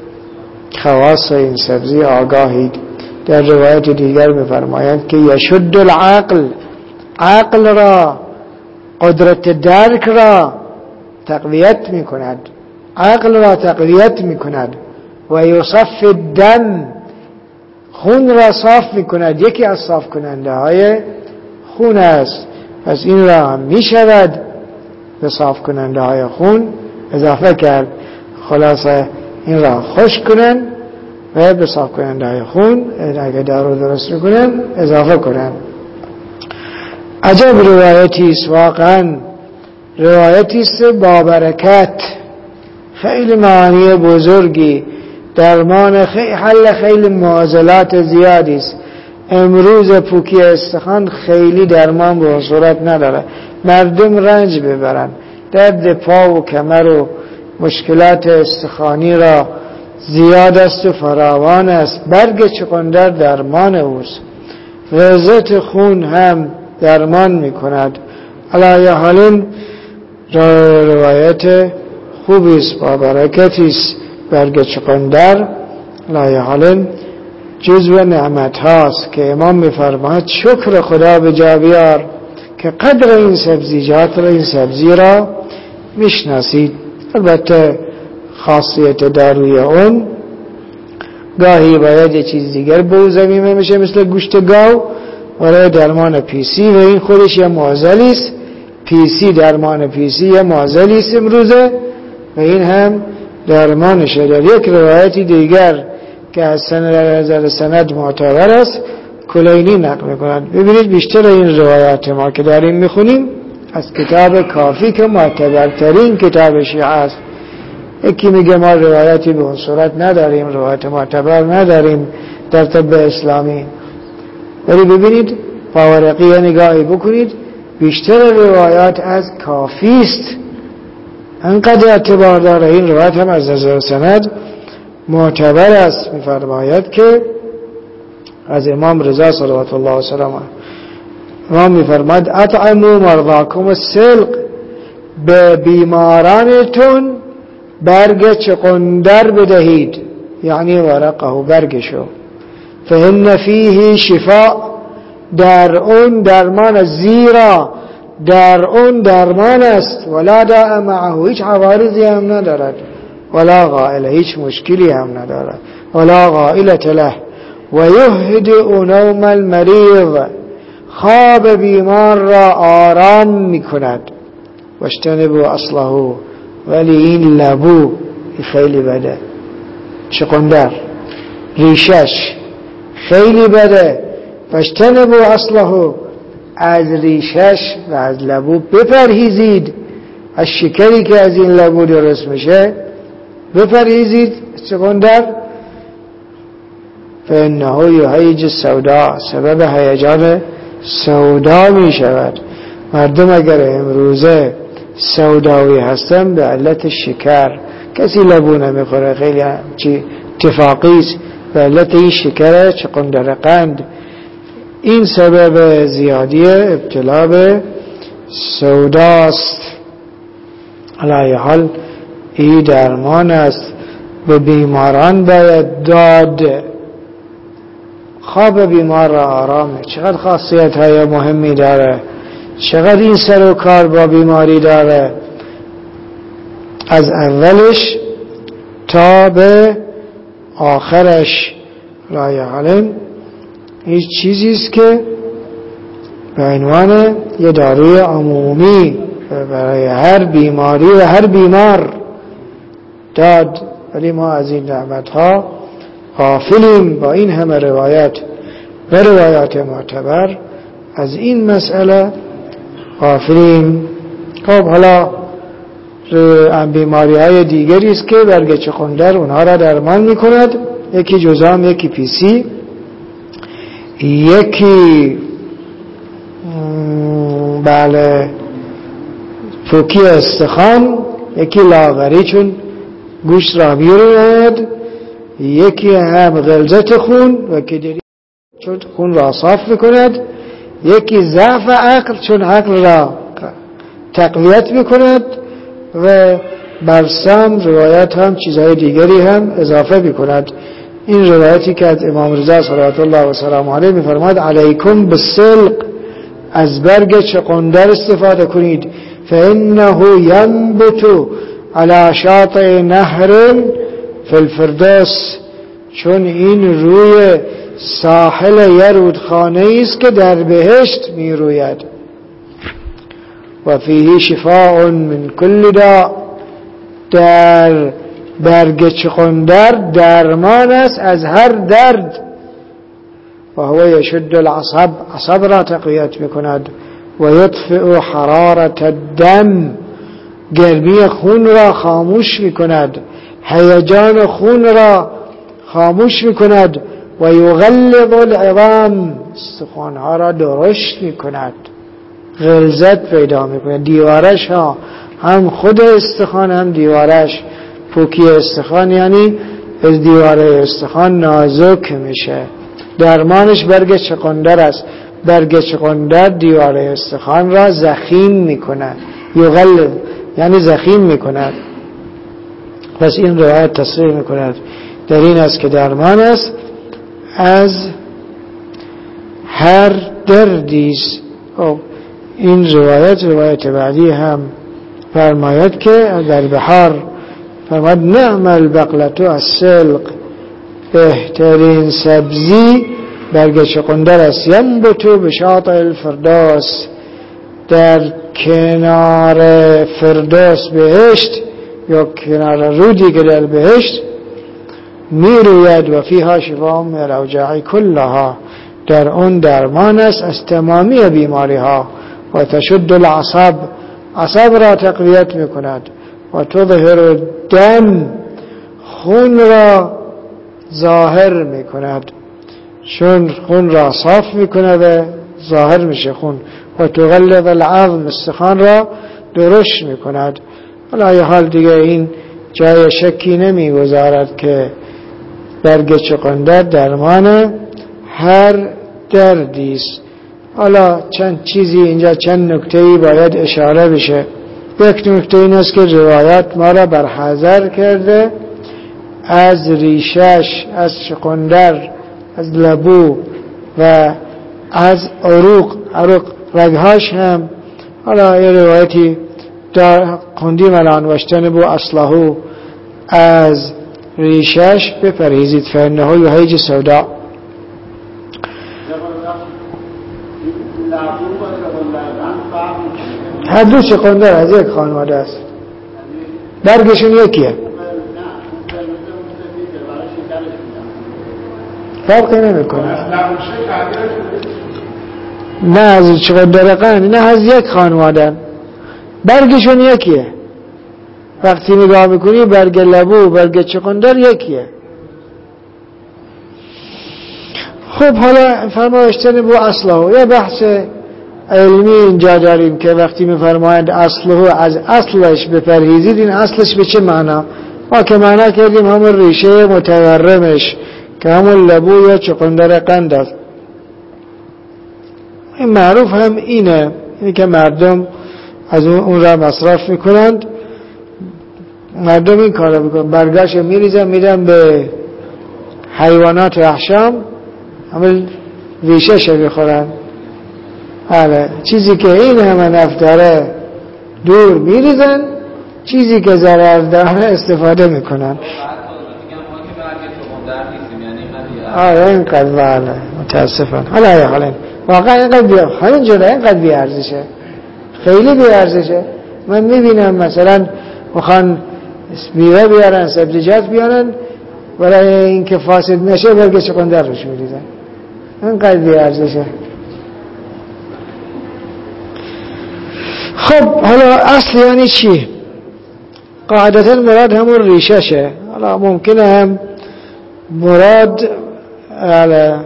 خواص این سبزی آگاهید. در روایت دیگر می‌فرمایند که یشد العقل، عقل را، قدرت درک را تقویت می‌کند، عقل را تقویت می‌کند. و یصف الدم، خون را صاف می‌کند، یکی از صاف کننده های خون است. پس این را می‌شود به صاف کننده های خون اضافه کرد. خلاصه این را خشک کنن و به صاف کننده های خون اگه دارو درست میکنن اضافه کنن. عجب روایتی است، واقعا روایتی است با برکت، خیلی معانی بزرگی، درمان خیلی حل خیلی معضلات زیادی است. امروز پوکی استخوان خیلی درمان به صورت نداره، مردم رنج ببرن، درد پا و کمر و مشکلات استخوانی را زیاد است و فراوان است. برگ چغندر درمان اوست، غلظت خون هم درمان می کند. علی حال روایت خوبی است با برکتی است. برگ چغندر علی حال جزو نعمت هاست که امام می فرماید شکر خدا به جا بیار که قدر این سبزیجات را، این سبزی را میشناسید. البته خاصیت داروی اون گاهی باید یه چیز دیگر به او زمینه میشه، مثل گوشت گاو برای درمان پیسی، و این خودش یه معضلی است. پیسی، درمان پیسی یه معضلی است امروزه و این هم درمانشه. در یک روایتی دیگر که از سند سند معتبر است کلینی نقل میکنند. ببینید بیشتر این روایات ما که داریم میخونیم از کتاب کافی که معتبرترین کتاب شیعه است. یکی میگه ما روایتی به اون صورت نداریم، روایت معتبر نداریم در طب اسلامی، ولی ببینید پاورقی نگاهی بکنید بیشتر روایات از کافی است، انقدر اعتبار داره. این روایت هم از نظر سند معتبر است. میفرماید که از امام رضا صلوات الله و سلامه، امام میفرماید اطعموا مرضاکم السلق، به بیمارانتون برگ چغندر بدهید، یعنی ورقه، برگشو. فإن فیه شفاء، در اون درمان، زیرا در اون درمان است. ولا داء معه، هیچ عوارضی هم ندارد. ولا غائله، هیچ مشکلی هم ندارد. ولا غائلة له. و یهدئ نوم المریض، خواب بیمار را آرام میکند. واجتنبوا اصله، ولی این لبو خیلی بده، چقندر ریشش خیلی بده. واجتنبوا اصله، از ریشش و از لبو بپرهیزید. از شکری که از این لبو درست میشه بپرهیزید. چقندر فانه یهیج السودا، سبب هیجان سودا می شود. مردم اگر امروزه سوداوی هستن به علت شکر، کسی لبو نمیخوره، خیلی چی اتفاقی است، به علت این شکر چقندر قند. این سبب زیادی ابتلا به سوداست. علی حال این درمان است، به بیماران باید داد. خواب بیمار را آرامه، چقدر خاصیت های مهمی داره، چقدر این سر و کار با بیماری داره، از اولش تا به آخرش. لا یعلم این چیزیست که به عنوان یه داروی عمومی برای هر بیماری و هر بیمار داد. ولی ما از این نعمتها غافلیم. با این همه روایت و روایات معتبر از این مسئله غافلیم. خب حالا بیماری های دیگری است که برگ چقندر اونها را درمان می کند. یکی جزام، یکی پیسی، یکی بله پوکی استخوان، یکی لاغری چون گوشت را بیرون، یکی هم غلظت خون و کدری چون خون را صاف میکند، یکی ضعف عقل چون عقل را تقویت میکند، و برسام روایت هم چیزهای دیگری هم اضافه میکند. این روایتی که از امام رضا صلوات الله و سلام علیه میفرماد علیکم بالسلق، از برگ چقندر استفاده کنید، فانه ینبت علی شاطئ نهر فی الفردوس، چون این روی ساحل یه رودخانه است که در بهشت می روید. و فیه شفاء من کل داء، در برگ چقندر درمان است از هر درد. و هو یشد العصب، عصب را تقویت میکند. و یطفئ حرارت الدم، گرمی خون را خاموش میکند، هیجان خون را خاموش میکند. و یغلظ العظام، استخوانها را درشت میکند، غلظت پیدا میکند. دیوارش ها، هم خود استخوان هم دیوارش، پوکی استخوان یعنی از دیواره استخوان نازک میشه. درمانش برگ چقندر است. برگ چقندر دیواره استخوان را ضخیم میکند. یغلظ یعنی ضخیم میکند. پس این روایت تصریح میکند در این است که درمان است از هر دردی است. این روایت روایت بعدی هم فرماید که در بحار فرماید نعم البقلة السلق، بهترین سبزی برگ چقندر است. ینبتو بشاطئ الفردوس، در کنار فردوس بهشت یا کنار رودی که در بهشت می روید. و فیها شفاء من الاوجاع کلها، در اون درمان است از تمامی بیماری ها. و تشد العصب، عصب را تقویت می کند. و تظهر الدم، خون را ظاهر می کند، چون خون را صاف می کند ظاهر میشه خون. و تغلظ العظم، استخوان را درشت می کند. حالا یه حال دیگه این جای شکی نمی گذارد که برگ چقندر درمان هر دردی است. حالا چند چیزی اینجا، چند نکته‌ای باید اشاره بشه. یک نکته این است که روایت ما را برحذر کرده از ریشش، از چقندر، از لبو و از عروق عروق رگهاش هم. حالا یه روایتی در خوندیم الان، واجتنبوا اصله، از ریشش بپرهیزید، فانه یهیج السودا. هر دو چقندر از یک خانواده است، برگشون یکیه، فرقی نمیکنه. نه از چقندر قند، نه از یک خانواده، برگشون یکیه. وقتی نگاه میکنی برگ لبو برگ چقندر یکیه. خب حالا فرمایشتن بو اصله، یه بحث علمی اینجا داریم که وقتی میفرمایند اصله از اصلش بپرهیزید، این اصلش به چه معنا؟ ما که معنا کردیم همون ریشه متورمش که همون لبو یا چقندر قند است. این معروف هم اینه، اینه که مردم از اون را مصرف میکنند. مردم این کار میکنن، برگاش میریزن میدن به حیوانات احشام، همون ریشهش میخورن. حالا چیزی که این همه نفع داره دور میریزن، چیزی که ضرر داره استفاده میکنن. آره اینقدر بله متاسفم. حالا یا حالا واقعا اینقدر بیا همین جوره اینقدر بی ارزشه، خیلی بی ارزشه. من میبینم مثلا میخوان میوه بیارن، سبزیجات بیارن، برای اینکه فاسد نشه برگ چقندر روش میریزن. اینقدر بی ارزشه. خب حالا اصل یعنی چی؟ قاعدتا مراد همون ریشه شه. حالا ممکنه هم مراد حالا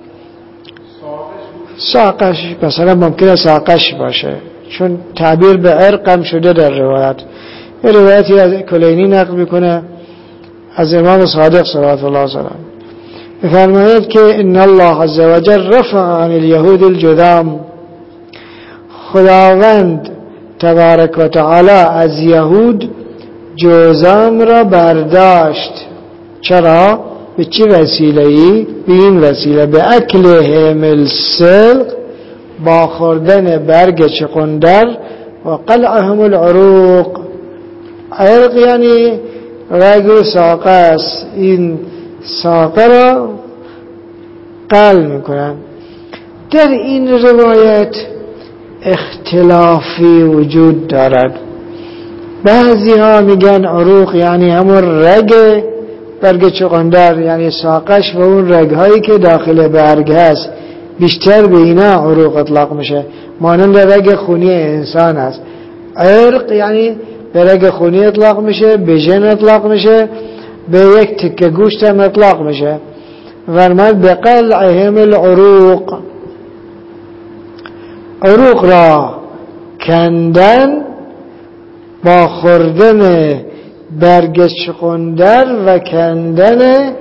ساقش، مثلا ممکنه ساقش باشه، چون تعبیر به عرق هم شده در روایت. یه روایتی از کلینی نقل میکنه از امام صادق صلوات الله علیه میفرماید که ان الله عز وجل رفع عن الیهود الجذام، خداوند تبارک و تعالی از یهود جذام را برداشت. چرا؟ به چه وسیله‌ای؟ به این وسیله، به اکلهم السلق، با خوردن برگ چقندر، و قلعهم العروق. عرق یعنی رگ و ساقه است، این ساقه را قلع میکنن. در این روایت اختلافی وجود دارد. بعضی ها میگن عروق یعنی همون رگ برگ چقندر، یعنی ساقش و اون رگ هایی که داخل برگ هست، بیشتر به اینا عروق اطلاق میشه، مانند رگ خونی انسان است. عرق یعنی به رگ خونی اطلاق میشه، به ژن اطلاق میشه، به یک تکه گوشت هم اطلاق میشه. فرمود به قلعهم العروق، عروق را کندن با خوردن برگ چقندر و کندن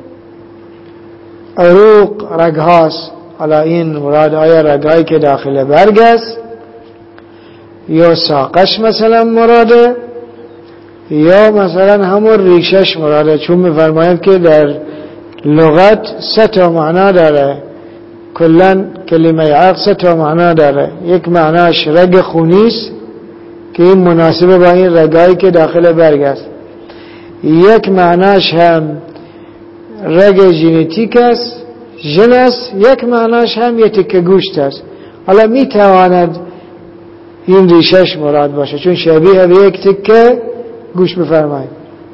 عروق رگ هاست. حالا این مراد آیا رگ هایی که داخل برگ است، یا ساقش مثلا مراده، یا مثلا همون ریشش مراده. چون میفرماید که در لغت سه تا معنا داره، کلن کلمه عرق سه تا معنا داره. یک معناش رگ خونیست که این مناسبه با این رگایی که داخل برگ است. یک معناش هم رگ ژنتیک است، ژن است. یک معناش هم یه تکه گوشت است. حالا میتواند این ریشش مراد باشه، چون شبیه به یک تکه گوشت بفرمایید.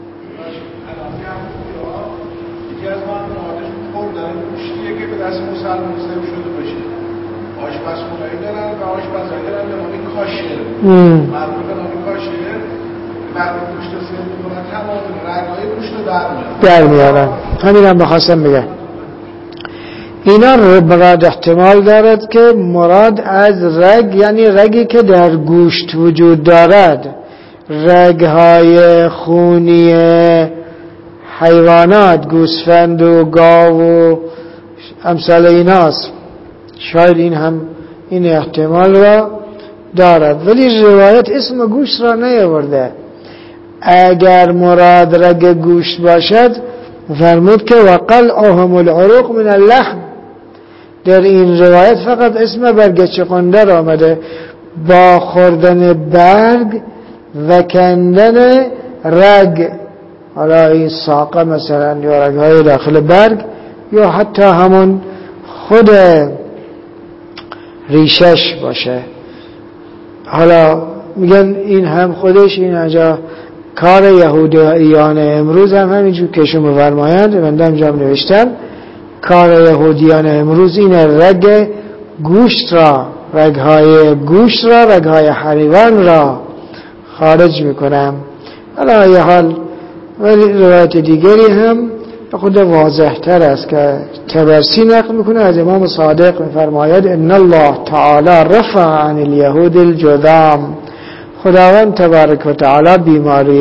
یکی از معناش خوردن گوشتیه که به دست مسلمان سرو شده باشه. آشپزخونه‌ای دارن و آشپزایی دارن به نام کاشر. معروف به نام کاشر. بعد گوشت سرو می‌کنن، تمام رگ‌های گوشت رو در میارن. در میارن. همین هم بخواستم بگم. اینا مراد احتمال دارد که مراد از رگ یعنی رگی که در گوشت وجود دارد، رگ‌های خونی حیوانات، گوسفند و گاو و امثال ایناست. شاید این هم این احتمال را دارد، ولی روایت اسم گوشت را نیاورده. اگر مراد رگ گوشت باشد فرمود که وقلعهم العروق من اللحم. در این روایت فقط اسم برگ چقندر آمده، با خوردن برگ و کندن رگ، حالا این ساقه مثلا یا رگ‌های داخل برگ، یا حتی همون خود ریشش باشه. حالا میگن این هم خودش این اینجا کار یهودیان امروز هم همینجور که شما فرمایند، من اینجا نوشتم کار یهودیان امروز این رگ گوشت را، رگهای گوشت را، رگهای حیوان را خارج میکنم. حالا یه حال ولی روایت دیگری هم خود واضح تر است که تبرسی نقل میکنه از امام صادق میفرماید ان الله تعالی رفع عن الیهود الجذام، خداوند تبارک و تعالی بیماری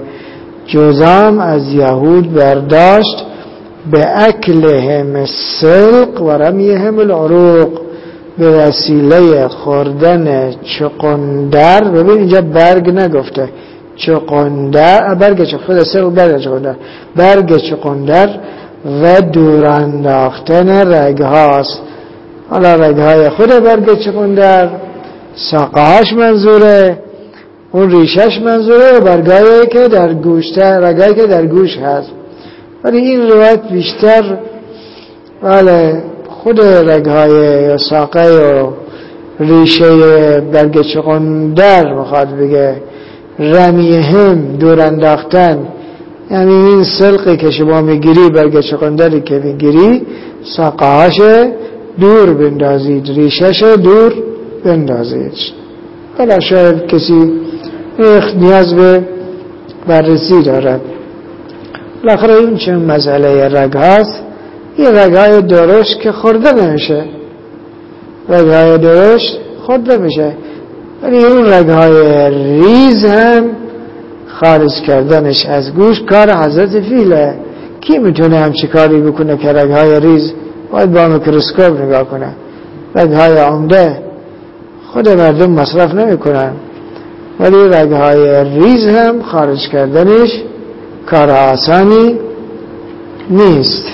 جذام از یهود برداشت به اکلهم السلق و رمیهم العروق، به وسیله خوردن چقندر. ببین اینجا برگ نگفته، چقندر، برگ چقندر، سلق برگ چقندر، برگ چقندر و دور انداختن رگ هاست. حالا رگ های خود برگ چقندر ساقهاش منظوره، اون ریشش منظوره، برگایی که در گوشت، رگایی که در گوش هست. ولی این روایت بیشتر بله خود رگهای یا ساقه و ریشه برگ چقندر میخواد بگه. رمیهم دور انداختن، یعنی این سلقی که شما میگیری، برگ چقندری که میگیری، ساقهاش دور بندازید، ریشش دور بندازید. بلا شاید کسی نیاز به بررسی دارد. بالاخره این چون مسئله رگ هست، این رگهای درشت که خورده نمیشه، رگهای درشت خورده میشه، ولی این رگهای ریز هم خارج کردنش از گوش کار حضرت فیله. کی میتونه همچی کاری بکنه که رگهای ریز باید با میکروسکوپ نگاه کنه؟ رگهای عمده خود مردم مصرف نمیکنن، ولی رگهای ریز هم خارج کردنش کار آسانی نیست.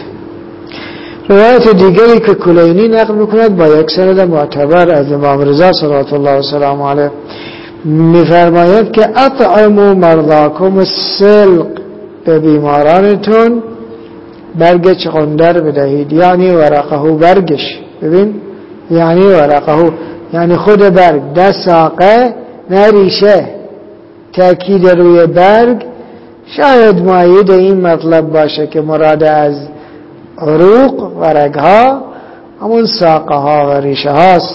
روایت دیگری که کلینی نقل میکند با یک سند معتبر از امام رضا صلوات الله و سلام علیه میفرماید که اطعموا مرضاکم السلق، به بیمارانتون برگ چقندر بدهید، یعنی ورقه برگش. ببین یعنی ورقه، یعنی خود برگ، نه ساقه نه ریشه، تأکید روی برگ. شاید مؤید این مطلب باشه که مراد از عروق و رگها همون ساقه ها و ریشه هاست.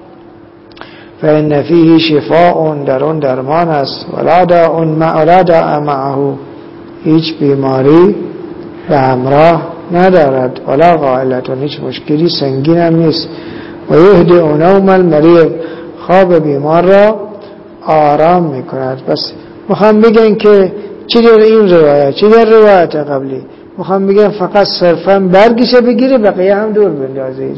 فإن فیه شفاء، در اون درمان است، ولا داء معه، هیچ بیماری به همراه ندارد، ولا غائلة، هیچ مشکلی سنگین هم نیست. و یهدئ نوم المریض، خواب بیمار را آرام میکند. بس میخوام بگن که چی در این روایت چی در روایت قبلی میخوام بگن فقط صرفا برگشه بگیره، بقیه هم دور بندازید.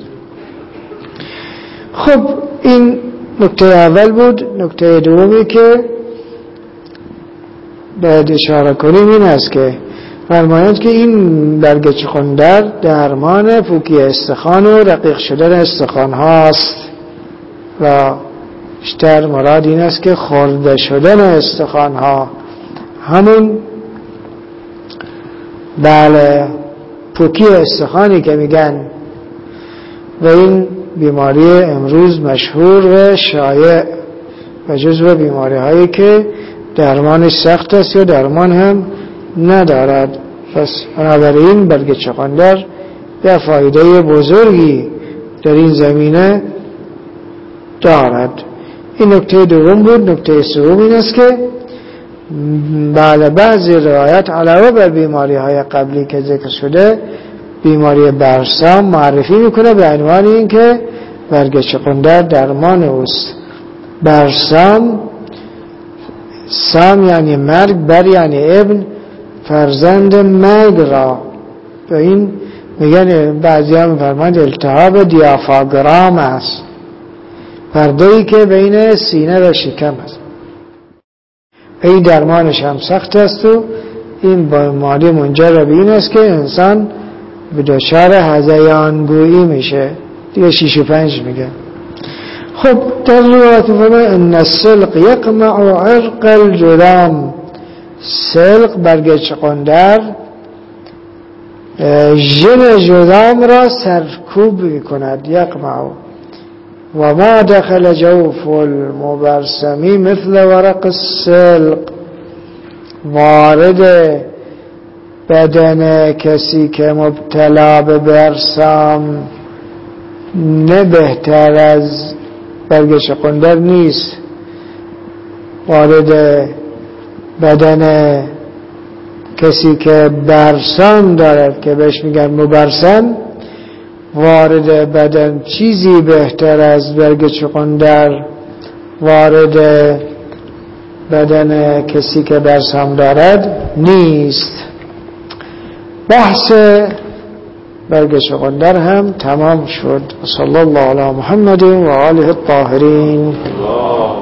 خب این نکته اول بود. نکته دومی که باید اشاره کنیم این است که فرمایند که این برگ چقندر درمان پوکی استخوان و رقیق شدن استخوان هاست و بیشتر مراد این است که خورده شدن استخوان ها، همون بله پوکی استخوانی که میگن، و این بیماری امروز مشهور و شایع و جزو بیماری هایی که درمانش سخت است یا درمان هم ندارد. پس بنابراین برگ چقندر یه فایده بزرگی در این زمینه دارد. این نکته دوم بود. نکته سوم این است که بعد بعضی روایت علاوه بر بیماری های قبلی که ذکر شده، بیماری برسام معرفی میکنه به عنوان این که برگ چقندر درمان اوست. برسام، سام یعنی مرگ، بر یعنی ابن، فرزند مرگ را. به این میگن بعضی هم فرماند التهاب دیافراگم است، پرده‌ای که بین سینه و شکم است. این درمانش هم سخت است و این بیماری منجر به این است که انسان به دچار هذیانگویی میشه. دیگه شیش و پنج میگه. خب در روایت فرماید ان السلق یقمع عرق الجذام، سلق برگ چقندر ژن جذام را سرکوب میکند. یقمع و ما دخل جوف المبرسمی مثل ورق السلق، وارد بدن کسی که مبتلا به برسام نه بهتر از برگ شقندر نیست، وارد بدن کسی که برسان دارد که بهش میگن مبرسم، وارد بدن چیزی بهتر از برگ چغندر وارد بدن کسی که برسام دارد نیست. بحث برگ چغندر هم تمام شد. صلی الله علی محمد و آله الطاهرین.